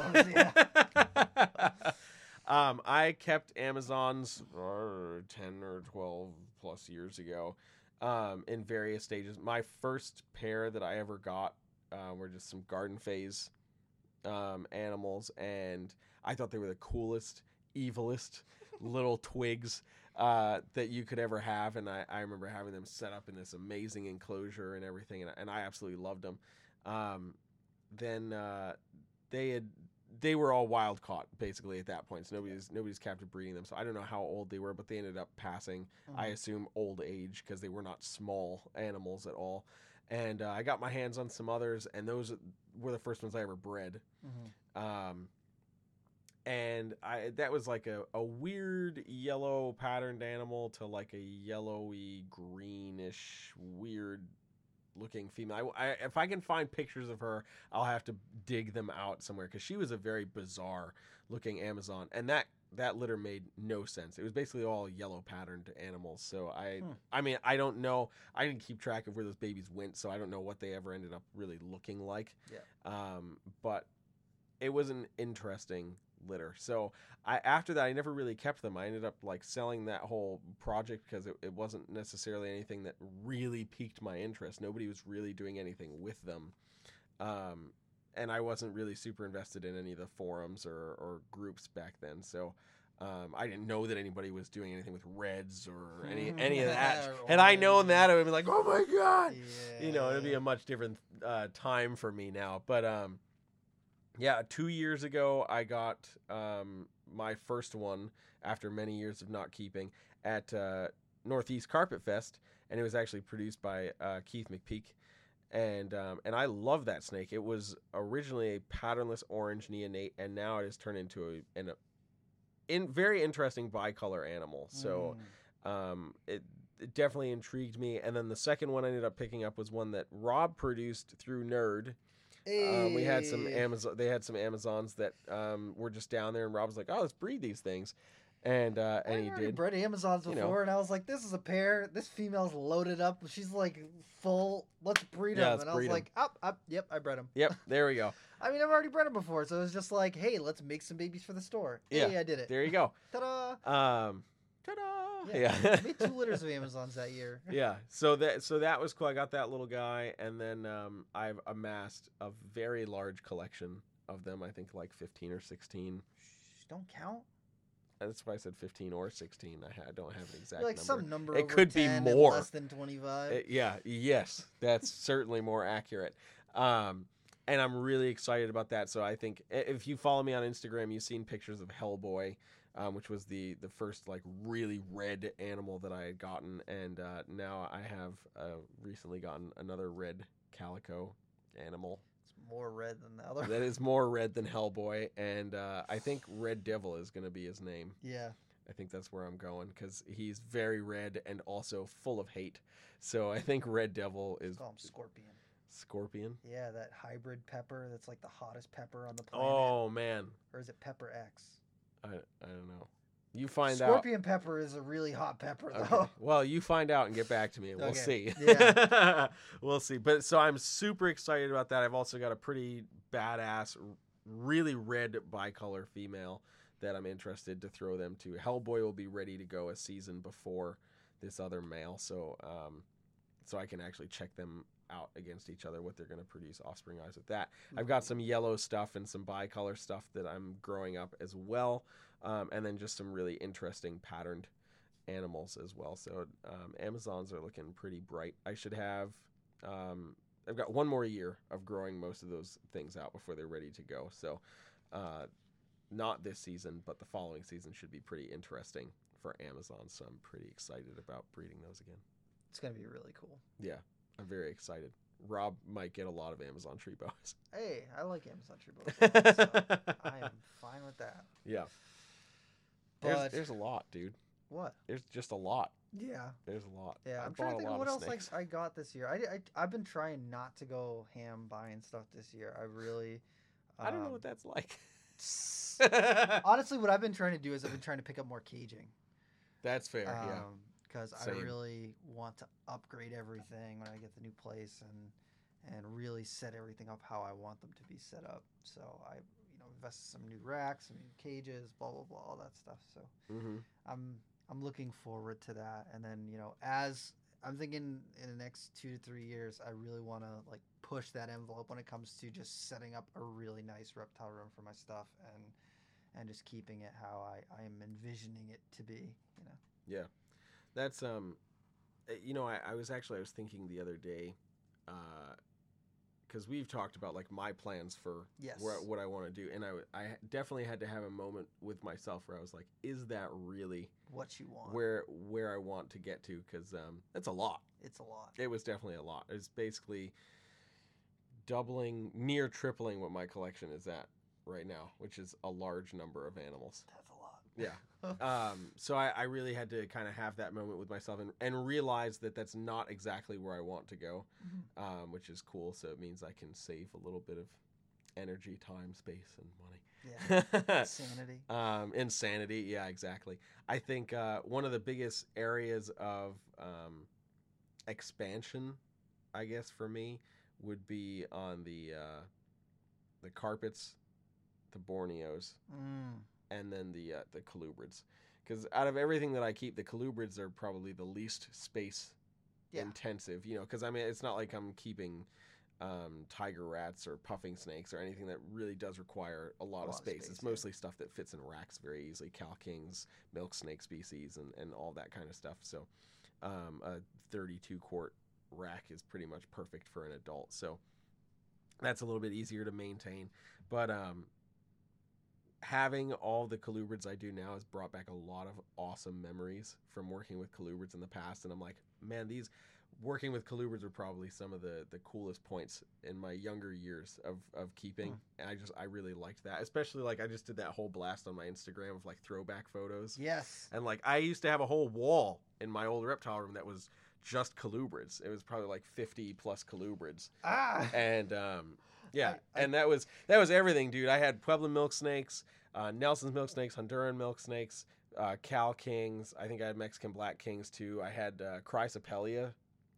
Speaker 2: I kept Amazons 10 or 12 plus years ago in various stages. My first pair that I ever got were just some garden phase animals, and I thought they were the coolest, evilest little twigs that you could ever have. And I remember having them set up in this amazing enclosure and everything, and I absolutely loved them. Then they were all wild caught basically at that point, so nobody's captive breeding them. So I don't know how old they were, but they ended up passing, I assume, old age, because they were not small animals at all. And I got my hands on some others, and those were the first ones I ever bred. And that was like a weird yellow patterned animal to like a yellowy greenish weird looking female. If I can find pictures of her, I'll have to dig them out somewhere, because she was a very bizarre looking Amazon, and that litter made no sense. It was basically all yellow patterned animals. So I mean, I don't know. I didn't keep track of where those babies went, so I don't know what they ever ended up really looking like.
Speaker 1: Yeah.
Speaker 2: But it was an interesting litter. So after that, I never really kept them. I ended up like selling that whole project because it wasn't necessarily anything that really piqued my interest. Nobody was really doing anything with them. And I wasn't really super invested in any of the forums or groups back then. So I didn't know that anybody was doing anything with reds or any of that. Had I known that, I would be like, oh my God.
Speaker 1: Yeah.
Speaker 2: You know, it'd be a much different time for me now. But yeah, 2 years ago, I got my first one after many years of not keeping at Northeast Carpet Fest, and it was actually produced by Keith McPeak. And I love that snake. It was originally a patternless orange neonate, and now it has turned into a very interesting bicolor animal. So it definitely intrigued me. And then the second one I ended up picking up was one that Rob produced through Nerd. We had some They had some Amazons that were just down there, and Rob was like, "Oh, let's breed these things," and he did.
Speaker 1: Bred Amazons before, and I was like, "This is a pair. This female's loaded up. She's like full. Let's breed them." And I was like, "Yep, I bred them."
Speaker 2: Yep, there we go.
Speaker 1: I mean, I've already bred them before, so it was just like, "Hey, let's make some babies for the store."
Speaker 2: Yeah,
Speaker 1: hey, I did it.
Speaker 2: There you go.
Speaker 1: Ta-da!
Speaker 2: Ta-da!
Speaker 1: Yeah. I made 2 litters of Amazons that year.
Speaker 2: Yeah. So that was cool. I got that little guy, and then I've amassed a very large collection of them. I think like 15 or 16.
Speaker 1: Shh, don't count.
Speaker 2: That's why I said 15 or 16. I don't have an exact
Speaker 1: like
Speaker 2: number.
Speaker 1: Some number.
Speaker 2: It
Speaker 1: over
Speaker 2: could
Speaker 1: 10
Speaker 2: be more.
Speaker 1: And less than 25.
Speaker 2: Yes, that's certainly more accurate. And I'm really excited about that. So I think if you follow me on Instagram, you've seen pictures of Hellboy, which was the first like really red animal that I had gotten, and now I have recently gotten another red calico animal.
Speaker 1: It's more red than the other.
Speaker 2: That is more red than Hellboy, and I think Red Devil is going to be his name.
Speaker 1: Yeah.
Speaker 2: I think that's where I'm going, because he's very red and also full of hate. So I think Red Devil is...
Speaker 1: Call him Scorpion.
Speaker 2: Scorpion?
Speaker 1: Yeah, that hybrid pepper that's like the hottest pepper on the planet.
Speaker 2: Oh, man.
Speaker 1: Or is it Pepper X?
Speaker 2: I don't know. You find out.
Speaker 1: Scorpion pepper is a really hot pepper, though.
Speaker 2: Okay. Well, you find out and get back to me, and we'll see.
Speaker 1: Yeah.
Speaker 2: We'll see. But so I'm super excited about that. I've also got a pretty badass, really red bicolor female that I'm interested to throw them to. Hellboy will be ready to go a season before this other male, so I can actually check them out against each other, what they're going to produce offspring-wise with that. I've got some yellow stuff and some bicolor stuff that I'm growing up as well, and then just some really interesting patterned animals as well. So Amazons are looking pretty bright. I should have I've got 1 more year of growing most of those things out before they're ready to go. So not this season, but the following season should be pretty interesting for Amazon. So I'm pretty excited about breeding those again.
Speaker 1: It's going to be really cool.
Speaker 2: Yeah, I'm very excited. Rob might get a lot of Amazon tree boas.
Speaker 1: Hey, I like Amazon tree boas, so I am fine with that.
Speaker 2: Yeah.
Speaker 1: But
Speaker 2: there's a lot, dude.
Speaker 1: What?
Speaker 2: There's just a lot.
Speaker 1: Yeah.
Speaker 2: There's a lot.
Speaker 1: Yeah, I'm trying to think of what else I got this year. I've been trying not to go ham buying stuff this year. I really...
Speaker 2: I don't know what that's like.
Speaker 1: Honestly, what I've been trying to do is I've been trying to pick up more caging.
Speaker 2: That's fair, yeah.
Speaker 1: Because I really want to upgrade everything when I get the new place and really set everything up how I want them to be set up. So I invested some new racks, some new cages, blah blah blah, all that stuff. So I'm looking forward to that. And then as I'm thinking in the next 2 to 3 years, I really want to like push that envelope when it comes to just setting up a really nice reptile room for my stuff and just keeping it how I am envisioning it to be.
Speaker 2: Yeah. That's I was thinking the other day, because we've talked about like my plans for what I want to do, and I definitely had to have a moment with myself where I was like, is that really
Speaker 1: what you want?
Speaker 2: Where I want to get to? Because it's a lot.
Speaker 1: It's a lot.
Speaker 2: It was definitely a lot. It's basically doubling, near tripling what my collection is at right now, which is a large number of animals.
Speaker 1: That's a lot.
Speaker 2: Yeah. So I really had to kind of have that moment with myself and realize that that's not exactly where I want to go, which is cool. So it means I can save a little bit of energy, time, space, and money.
Speaker 1: Yeah. Insanity.
Speaker 2: Insanity. Yeah, exactly. I think one of the biggest areas of expansion, I guess, for me would be on the carpets, the Borneos, and then the colubrids. Because out of everything that I keep, the colubrids are probably the least space intensive. You know, because I mean, it's not like I'm keeping tiger rats or puffing snakes or anything that really does require a lot of space. It's mostly stuff that fits in racks very easily. Cow kings, milk snake species, and all that kind of stuff. So a 32 quart rack is pretty much perfect for an adult. So that's a little bit easier to maintain. But having all the colubrids I do now has brought back a lot of awesome memories from working with colubrids in the past. And I'm like, man, working with colubrids are probably some of the coolest points in my younger years of keeping. And I really liked that. Especially like I just did that whole blast on my Instagram of like throwback photos.
Speaker 1: Yes.
Speaker 2: And like I used to have a whole wall in my old reptile room that was just colubrids. It was probably like 50 plus colubrids. And and that was everything, dude. I had Pueblo milk snakes, Nelson's milk snakes, Honduran milk snakes, Cal kings. I think I had Mexican black kings too. I had Chrysopelia.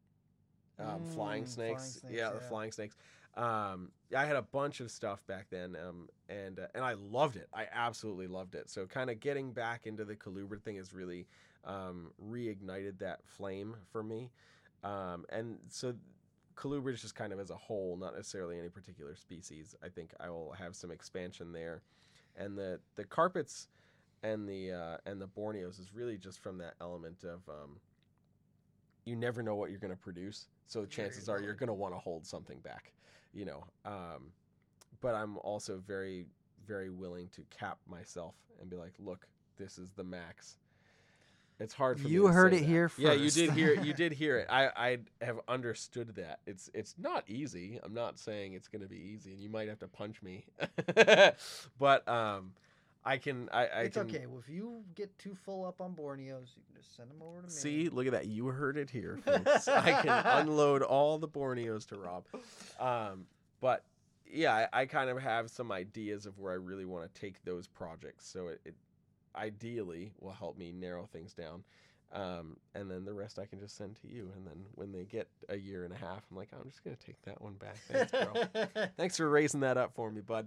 Speaker 2: Flying snakes. Yeah, the flying snakes. I had a bunch of stuff back then, and I loved it. I absolutely loved it. So kind of getting back into the colubrid thing has really reignited that flame for me. And so colubrids just kind of as a whole, not necessarily any particular species. I think I will have some expansion there, and the carpets and the Borneos is really just from that element of you never know what you're going to produce. So chances are you're going to want to hold something back, you know. But I'm also very, very willing to cap myself and be like, look, this is the max. It's hard for me to
Speaker 1: heard
Speaker 2: say
Speaker 1: it
Speaker 2: that.
Speaker 1: here first.
Speaker 2: Yeah, you did hear it. You did hear it. I have understood that. It's not easy. I'm not saying it's going to be easy, and you might have to punch me. But I can.
Speaker 1: It's
Speaker 2: can,
Speaker 1: okay. Well, if you get too full up on Borneos, you can just send them over to me.
Speaker 2: See, look at that. You heard it here, folks. I can unload all the Borneos to Rob. But yeah, I kind of have some ideas of where I really want to take those projects. So it ideally will help me narrow things down. And then the rest I can just send to you. And then when they get a year and a half, I'm like, I'm just going to take that one back. Thanks, bro. Thanks for raising that up for me, bud.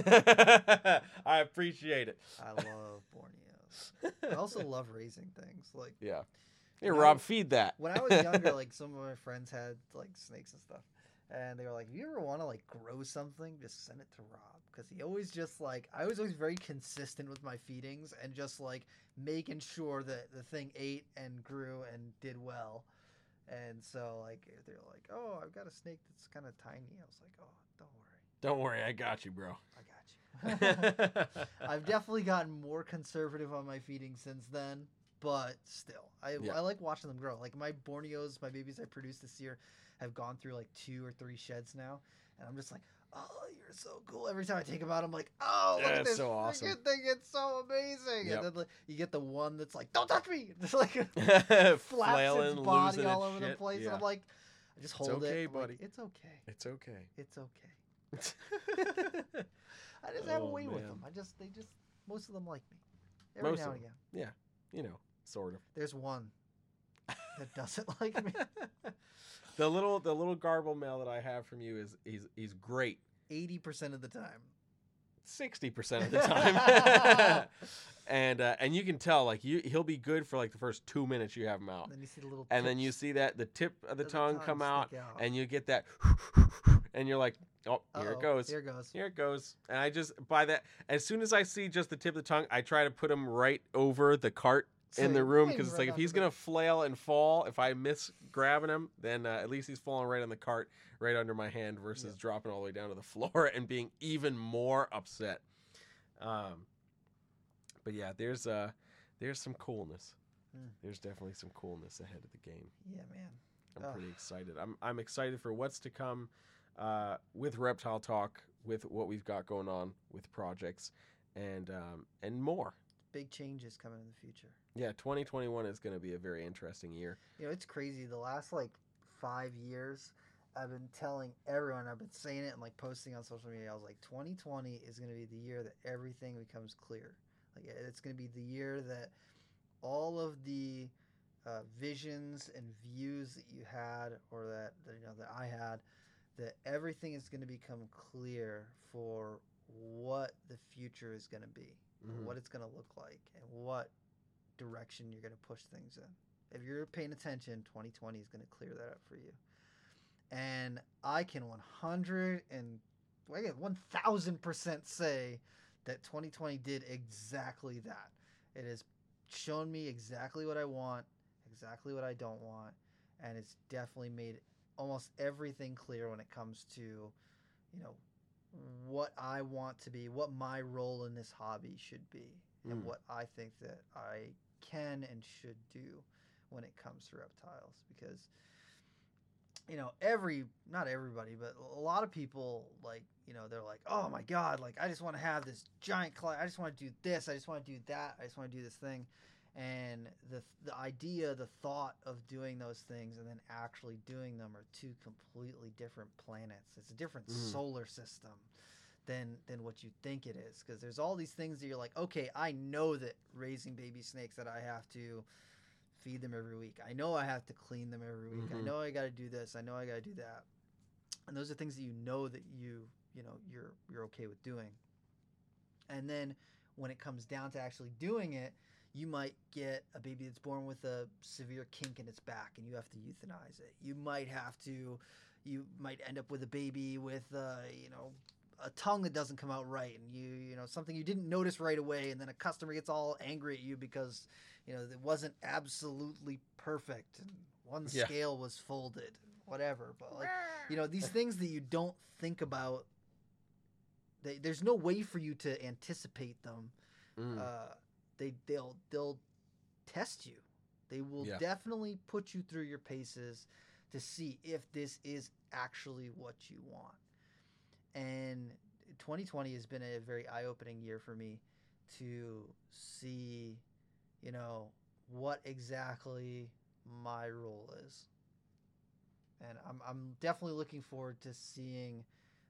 Speaker 2: I appreciate it.
Speaker 1: I love Borneos. I also love raising things. Like,
Speaker 2: yeah. Hey, Rob, feed that.
Speaker 1: When I was younger, like some of my friends had like snakes and stuff. And they were like, if you ever want to like grow something, just send it to Rob. Because he always just like, I was always very consistent with my feedings and just like making sure that the thing ate and grew and did well. And so like, they're like, oh, I've got a snake that's kind of tiny. I was like, oh, don't worry.
Speaker 2: Don't worry. I got you, bro.
Speaker 1: I got you. I've definitely gotten more conservative on my feeding since then. But still, I like watching them grow. Like my Borneos, my babies I produced this year, have gone through like 2 or 3 sheds now, and I'm just like, oh, you're so cool. Every time I take them out, I'm like, oh, look at this
Speaker 2: so awesome.
Speaker 1: thing. It's so amazing.
Speaker 2: Yep.
Speaker 1: And then like, you get the one that's like, don't touch me. Just like flaps
Speaker 2: flailing,
Speaker 1: its body
Speaker 2: losing
Speaker 1: all
Speaker 2: its
Speaker 1: over the
Speaker 2: shit.
Speaker 1: place.
Speaker 2: Yeah.
Speaker 1: And I'm like, I just hold
Speaker 2: okay,
Speaker 1: it.
Speaker 2: buddy.
Speaker 1: Like, it's okay.
Speaker 2: It's okay.
Speaker 1: It's okay. I just have a way with them. Most of them like me. Every now and again.
Speaker 2: Yeah, you know, sort of.
Speaker 1: There's one that doesn't like me.
Speaker 2: The little garble mail that I have from you is he's great.
Speaker 1: 80% of the time.
Speaker 2: 60% of the time. And you can tell like he'll be good for like the first 2 minutes you have him out.
Speaker 1: And then you see the little
Speaker 2: and then you see that the tip of the tongue come out, and you get that and you're like, oh, here it goes. Here it goes. And I just by that as soon as I see just the tip of the tongue, I try to put him right over the cart in the room because it's like if he's gonna flail and fall, if I miss grabbing him, then at least he's falling right on the cart, right under my hand, versus dropping all the way down to the floor and being even more upset. But yeah, there's some coolness. There's definitely some coolness ahead of the game.
Speaker 1: Yeah, man.
Speaker 2: I'm pretty excited. I'm excited for what's to come with Reptile Talk with what we've got going on with projects and more.
Speaker 1: Big changes coming in the future.
Speaker 2: Yeah, 2021 is going to be a very interesting year.
Speaker 1: You know, it's crazy. The last like 5 years, I've been telling everyone, I've been saying it and like posting on social media. I was like, 2020 is going to be the year that everything becomes clear. Like, it's going to be the year that all of the visions and views that you had, or that I had, that everything is going to become clear for what the future is going to be, what it's going to look like, and what direction you're going to push things in. If you're paying attention, 2020 is going to clear that up for you. And I can 1,000% say that 2020 did exactly that. It has shown me exactly what I want, exactly what I don't want, and it's definitely made almost everything clear when it comes to, you know, what I want to be, what my role in this hobby should be, and what I think that I can and should do when it comes to reptiles. Because, you know, not everybody, but a lot of people, like, you know, they're like, oh my God, like, I just want to have this giant I just want to do this, I just want to do that, I just want to do this thing. And the idea, the thought of doing those things and then actually doing them are two completely different planets. It's a different solar system than what you think it is. Because there's all these things that you're like, okay, I know that raising baby snakes, that I have to feed them every week. I know I have to clean them every week. I know I got to do this. I know I got to do that. And those are things that you know that you're okay with doing. And then when it comes down to actually doing it, you might get a baby that's born with a severe kink in its back and you have to euthanize it. You might end up with a baby with a tongue that doesn't come out right, and you know something you didn't notice right away, and then a customer gets all angry at you because it wasn't absolutely perfect and one scale was folded, whatever. But like, these things that you don't think about, there's no way for you to anticipate them. They'll test you. They will definitely put you through your paces to see if this is actually what you want. And 2020 has been a very eye-opening year for me to see, what exactly my role is. And I'm definitely looking forward to seeing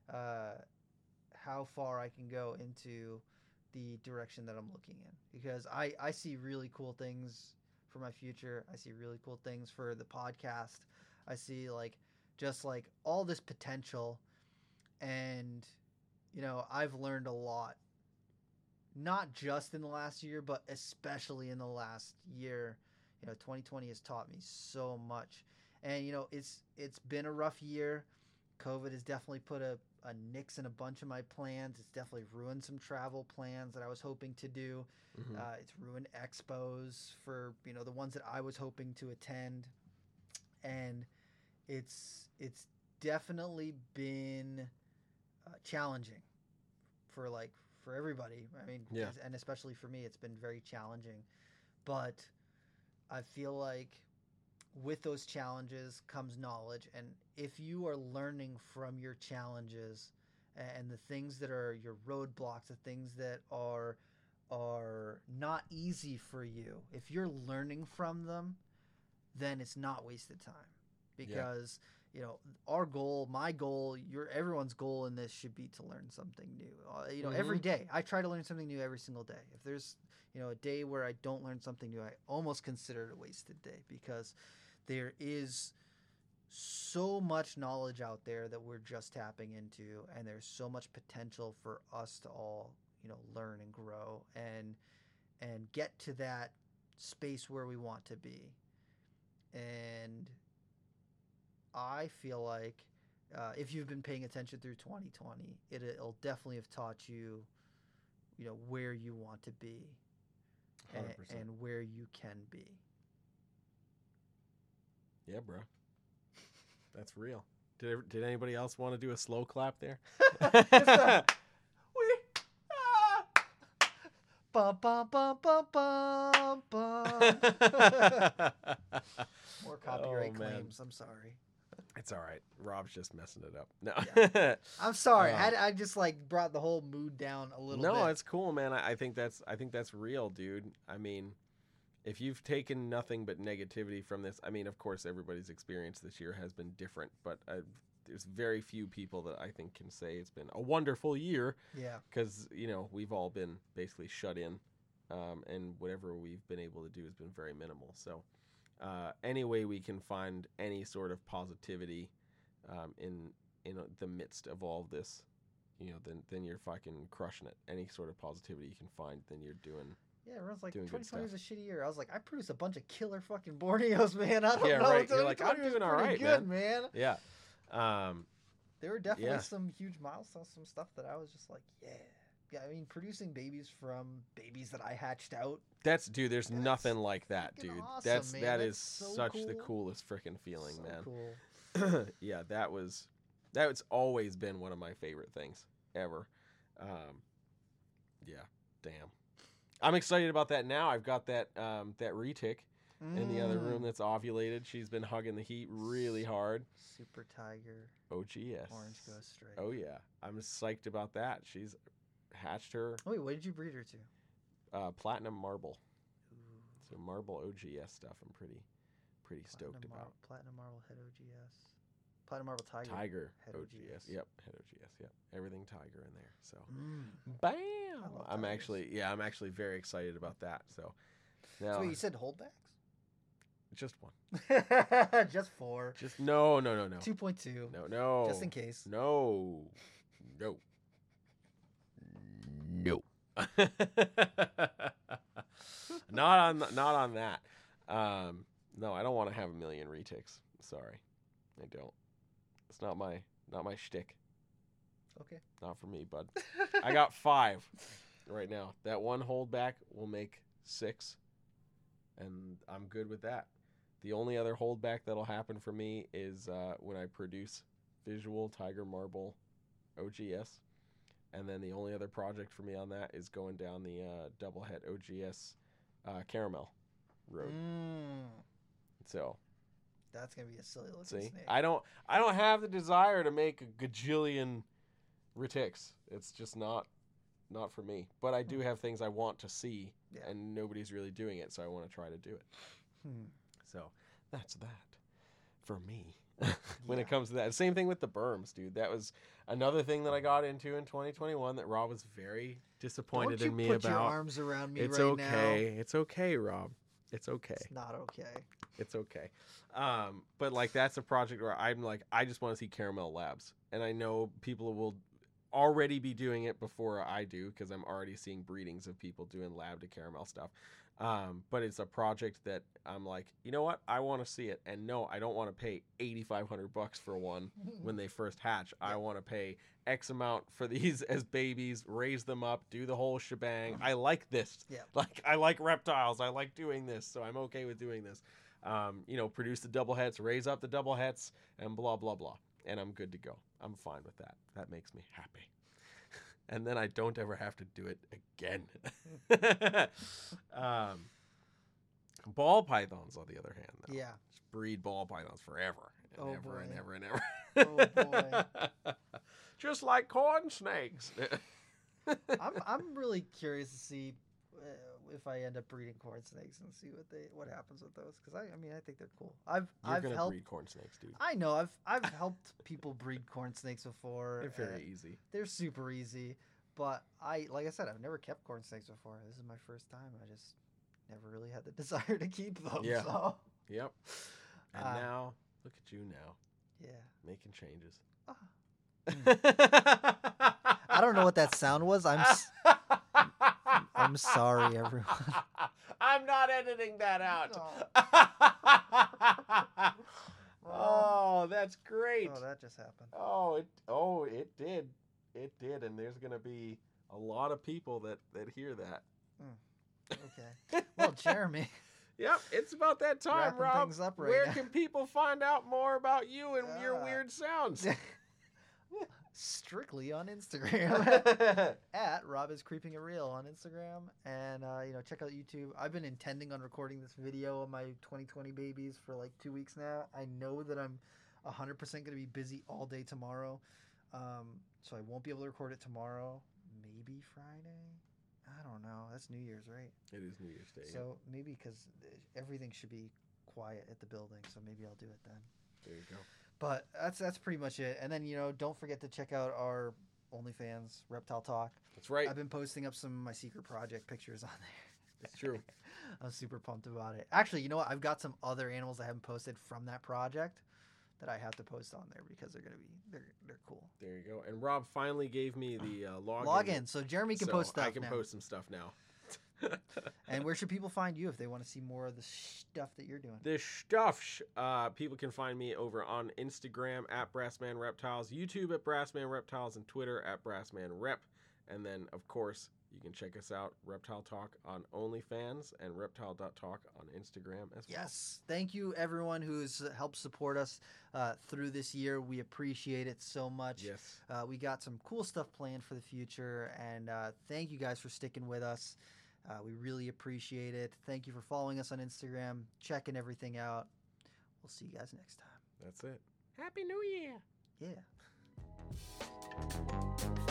Speaker 1: how far I can go into the direction that I'm looking in, because I see really cool things for my future. I see really cool things for the podcast. I see just all this potential, and I've learned a lot, not just in the last year, but especially in the last year. 2020 has taught me so much, and it's been a rough year. COVID has definitely put a nix in a bunch of my plans. It's definitely ruined some travel plans that I was hoping to do. It's ruined expos for the ones that I was hoping to attend, and it's definitely been challenging for everybody. I mean, and especially for me, it's been very challenging. But I feel like with those challenges comes knowledge, and if you are learning from your challenges and the things that are your roadblocks, the things that are not easy for you, if you're learning from them, then it's not wasted time. Because our goal, my goal, everyone's goal in this should be to learn something new. Every day I try to learn something new every single day. If there's a day where I don't learn something new, I almost consider it a wasted day, because there is so much knowledge out there that we're just tapping into, and there's so much potential for us to all learn and grow and get to that space where we want to be. And I feel like if you've been paying attention through 2020, it'll definitely have taught you, where you want to be and where you can be.
Speaker 2: Yeah, bro. That's real. Did anybody else want to do a slow clap there?
Speaker 1: Bum, bum, bum, bum, bum, bum. More copyright claims. I'm sorry.
Speaker 2: It's all right. Rob's just messing it up. No.
Speaker 1: Yeah. I'm sorry. I just like brought the whole mood down a little bit.
Speaker 2: No, it's cool, man. I think that's real, dude. I mean, if you've taken nothing but negativity from this, I mean, of course, everybody's experience this year has been different, but there's very few people that I think can say it's been a wonderful year.
Speaker 1: Yeah.
Speaker 2: Because, you know, we've all been basically shut in, and whatever we've been able to do has been very minimal. So, any way we can find any sort of positivity in the midst of all of this, you know, then you're fucking crushing it. Any sort of positivity you can find, then you're doing.
Speaker 1: Yeah, everyone's like,
Speaker 2: doing good
Speaker 1: 2020 was a shitty year. I was like, I produced a bunch of killer fucking Borneos, man. I don't
Speaker 2: Yeah,
Speaker 1: know.
Speaker 2: right. You're like, I'm
Speaker 1: 2020 was
Speaker 2: doing all
Speaker 1: pretty
Speaker 2: right,
Speaker 1: good, man.
Speaker 2: Yeah.
Speaker 1: There were definitely
Speaker 2: Yeah.
Speaker 1: some huge milestones, some stuff that I was just like, yeah. Yeah, I mean, producing babies from babies that I hatched out.
Speaker 2: There's
Speaker 1: That's
Speaker 2: nothing like that,
Speaker 1: freaking
Speaker 2: dude.
Speaker 1: awesome, man.
Speaker 2: That
Speaker 1: That's
Speaker 2: is
Speaker 1: so
Speaker 2: such the
Speaker 1: cool.
Speaker 2: coolest freaking feeling,
Speaker 1: So
Speaker 2: man.
Speaker 1: cool.
Speaker 2: Yeah, that's always been one of my favorite things ever. Yeah, damn. I'm excited about that now. I've got that retic in the other room that's ovulated. She's been hugging the heat really hard.
Speaker 1: Super Tiger.
Speaker 2: OGS.
Speaker 1: Orange Goes Straight.
Speaker 2: Oh yeah, I'm psyched about that. She's hatched her
Speaker 1: Oh, wait, what did you breed her to?
Speaker 2: platinum marble.
Speaker 1: Ooh.
Speaker 2: So marble OGS stuff. I'm pretty stoked about.
Speaker 1: Platinum Marble Head OGS. Platinum Marble Tiger.
Speaker 2: Tiger
Speaker 1: Head
Speaker 2: OGS. Yep, head OGS. Yep, everything Tiger in there. So,
Speaker 1: I
Speaker 2: bam!
Speaker 1: love
Speaker 2: I'm
Speaker 1: tigers.
Speaker 2: actually very excited about that. So, now
Speaker 1: So wait, you said holdbacks?
Speaker 2: just one.
Speaker 1: Just 4.
Speaker 2: Just no.
Speaker 1: 2.2.
Speaker 2: No.
Speaker 1: Just in case.
Speaker 2: No. Not on that. No, I don't want to have a million retics. Sorry, I don't. It's not my shtick.
Speaker 1: Okay.
Speaker 2: Not for me, bud. I got 5 right now. That one holdback will make 6, and I'm good with that. The only other holdback that'll happen for me is when I produce visual Tiger Marble OGS. And then the only other project for me on that is going down the double het OGS caramel road. So
Speaker 1: That's gonna be a silly looking
Speaker 2: see,
Speaker 1: snake.
Speaker 2: I don't have the desire to make a gajillion retics. It's just not for me. But I do have things I want to see, and nobody's really doing it, so I want to try to do it. So that's that for me. When it comes to that, same thing with the berms, dude. That was another thing that I got into in 2021 that Rob was very disappointed in me
Speaker 1: Don't you put
Speaker 2: about.
Speaker 1: your arms around me
Speaker 2: It's
Speaker 1: right
Speaker 2: okay. It's okay, Rob. It's okay.
Speaker 1: It's not okay.
Speaker 2: It's okay. But like that's a project where I'm like, I just want to see Caramel Labs, and I know people will already be doing it before I do because I'm already seeing breedings of people doing lab to caramel stuff. But it's a project that I'm like, you know what? I want to see it, and no, I don't want to pay $8,500 for one when they first hatch. I want to pay X amount for these as babies, raise them up, do the whole shebang. I like this.
Speaker 1: Yeah.
Speaker 2: Like I like reptiles. I like doing this, so I'm okay with doing this. Produce the double hets, raise up the double hets, and blah blah blah, and I'm good to go. I'm fine with that. That makes me happy. And then I don't ever have to do it again. Ball pythons, on the other hand, though.
Speaker 1: Yeah.
Speaker 2: Just breed ball pythons forever and
Speaker 1: Oh,
Speaker 2: ever
Speaker 1: boy.
Speaker 2: and ever and ever.
Speaker 1: Oh, boy.
Speaker 2: Just like corn snakes.
Speaker 1: I'm really curious to see if I end up breeding corn snakes and see what happens with those, because I mean I think they're cool. I've
Speaker 2: gonna
Speaker 1: helped
Speaker 2: breed corn snakes, dude.
Speaker 1: I know I've helped people breed corn snakes before.
Speaker 2: They're very easy.
Speaker 1: They're super easy, but like I said, I've never kept corn snakes before. This is my first time. I just never really had the desire to keep them.
Speaker 2: Yeah.
Speaker 1: So.
Speaker 2: Yep. And now look at you now.
Speaker 1: Yeah.
Speaker 2: Making changes.
Speaker 1: I don't know what that sound was. I'm sorry, everyone.
Speaker 2: I'm not editing that out. Oh, that's great.
Speaker 1: Oh, that just happened.
Speaker 2: It did. It did, and there's gonna be a lot of people that hear that.
Speaker 1: Okay. Well, Jeremy.
Speaker 2: Yep, it's about that time,
Speaker 1: Wrapping
Speaker 2: Rob.
Speaker 1: things up right
Speaker 2: Where
Speaker 1: now.
Speaker 2: can people find out more about you and your weird sounds?
Speaker 1: Strictly on Instagram at Rob is Creeping It Real on Instagram, and check out YouTube. I've been intending on recording this video of my 2020 babies for like 2 weeks now. I know that I'm 100% going to be busy all day tomorrow. So I won't be able to record it tomorrow. Maybe Friday. I don't know. That's New Year's, right?
Speaker 2: It is New Year's Day.
Speaker 1: So maybe because everything should be quiet at the building. So maybe I'll do it then.
Speaker 2: There you go.
Speaker 1: But that's pretty much it. And then, don't forget to check out our OnlyFans, Reptile Talk.
Speaker 2: That's right.
Speaker 1: I've been posting up some of my secret project pictures on there.
Speaker 2: It's true.
Speaker 1: I'm super pumped about it. Actually, you know what? I've got some other animals I haven't posted from that project that I have to post on there because they're cool.
Speaker 2: There you go. And Rob finally gave me the
Speaker 1: login, so Jeremy can post stuff.
Speaker 2: I can post some stuff now.
Speaker 1: And where should people find you if they want to see more of the stuff that you're doing?
Speaker 2: The stuff. People can find me over on Instagram at Brassman Reptiles, YouTube at Brassman Reptiles, and Twitter at Brassman Rep. And then, of course, you can check us out, Reptile Talk on OnlyFans and reptile.talk on Instagram as well.
Speaker 1: Yes. Thank you, everyone who's helped support us through this year. We appreciate it so much.
Speaker 2: Yes.
Speaker 1: We got some cool stuff planned for the future, and thank you guys for sticking with us. We really appreciate it. Thank you for following us on Instagram, checking everything out. We'll see you guys next time.
Speaker 2: That's it. Happy New Year.
Speaker 1: Yeah.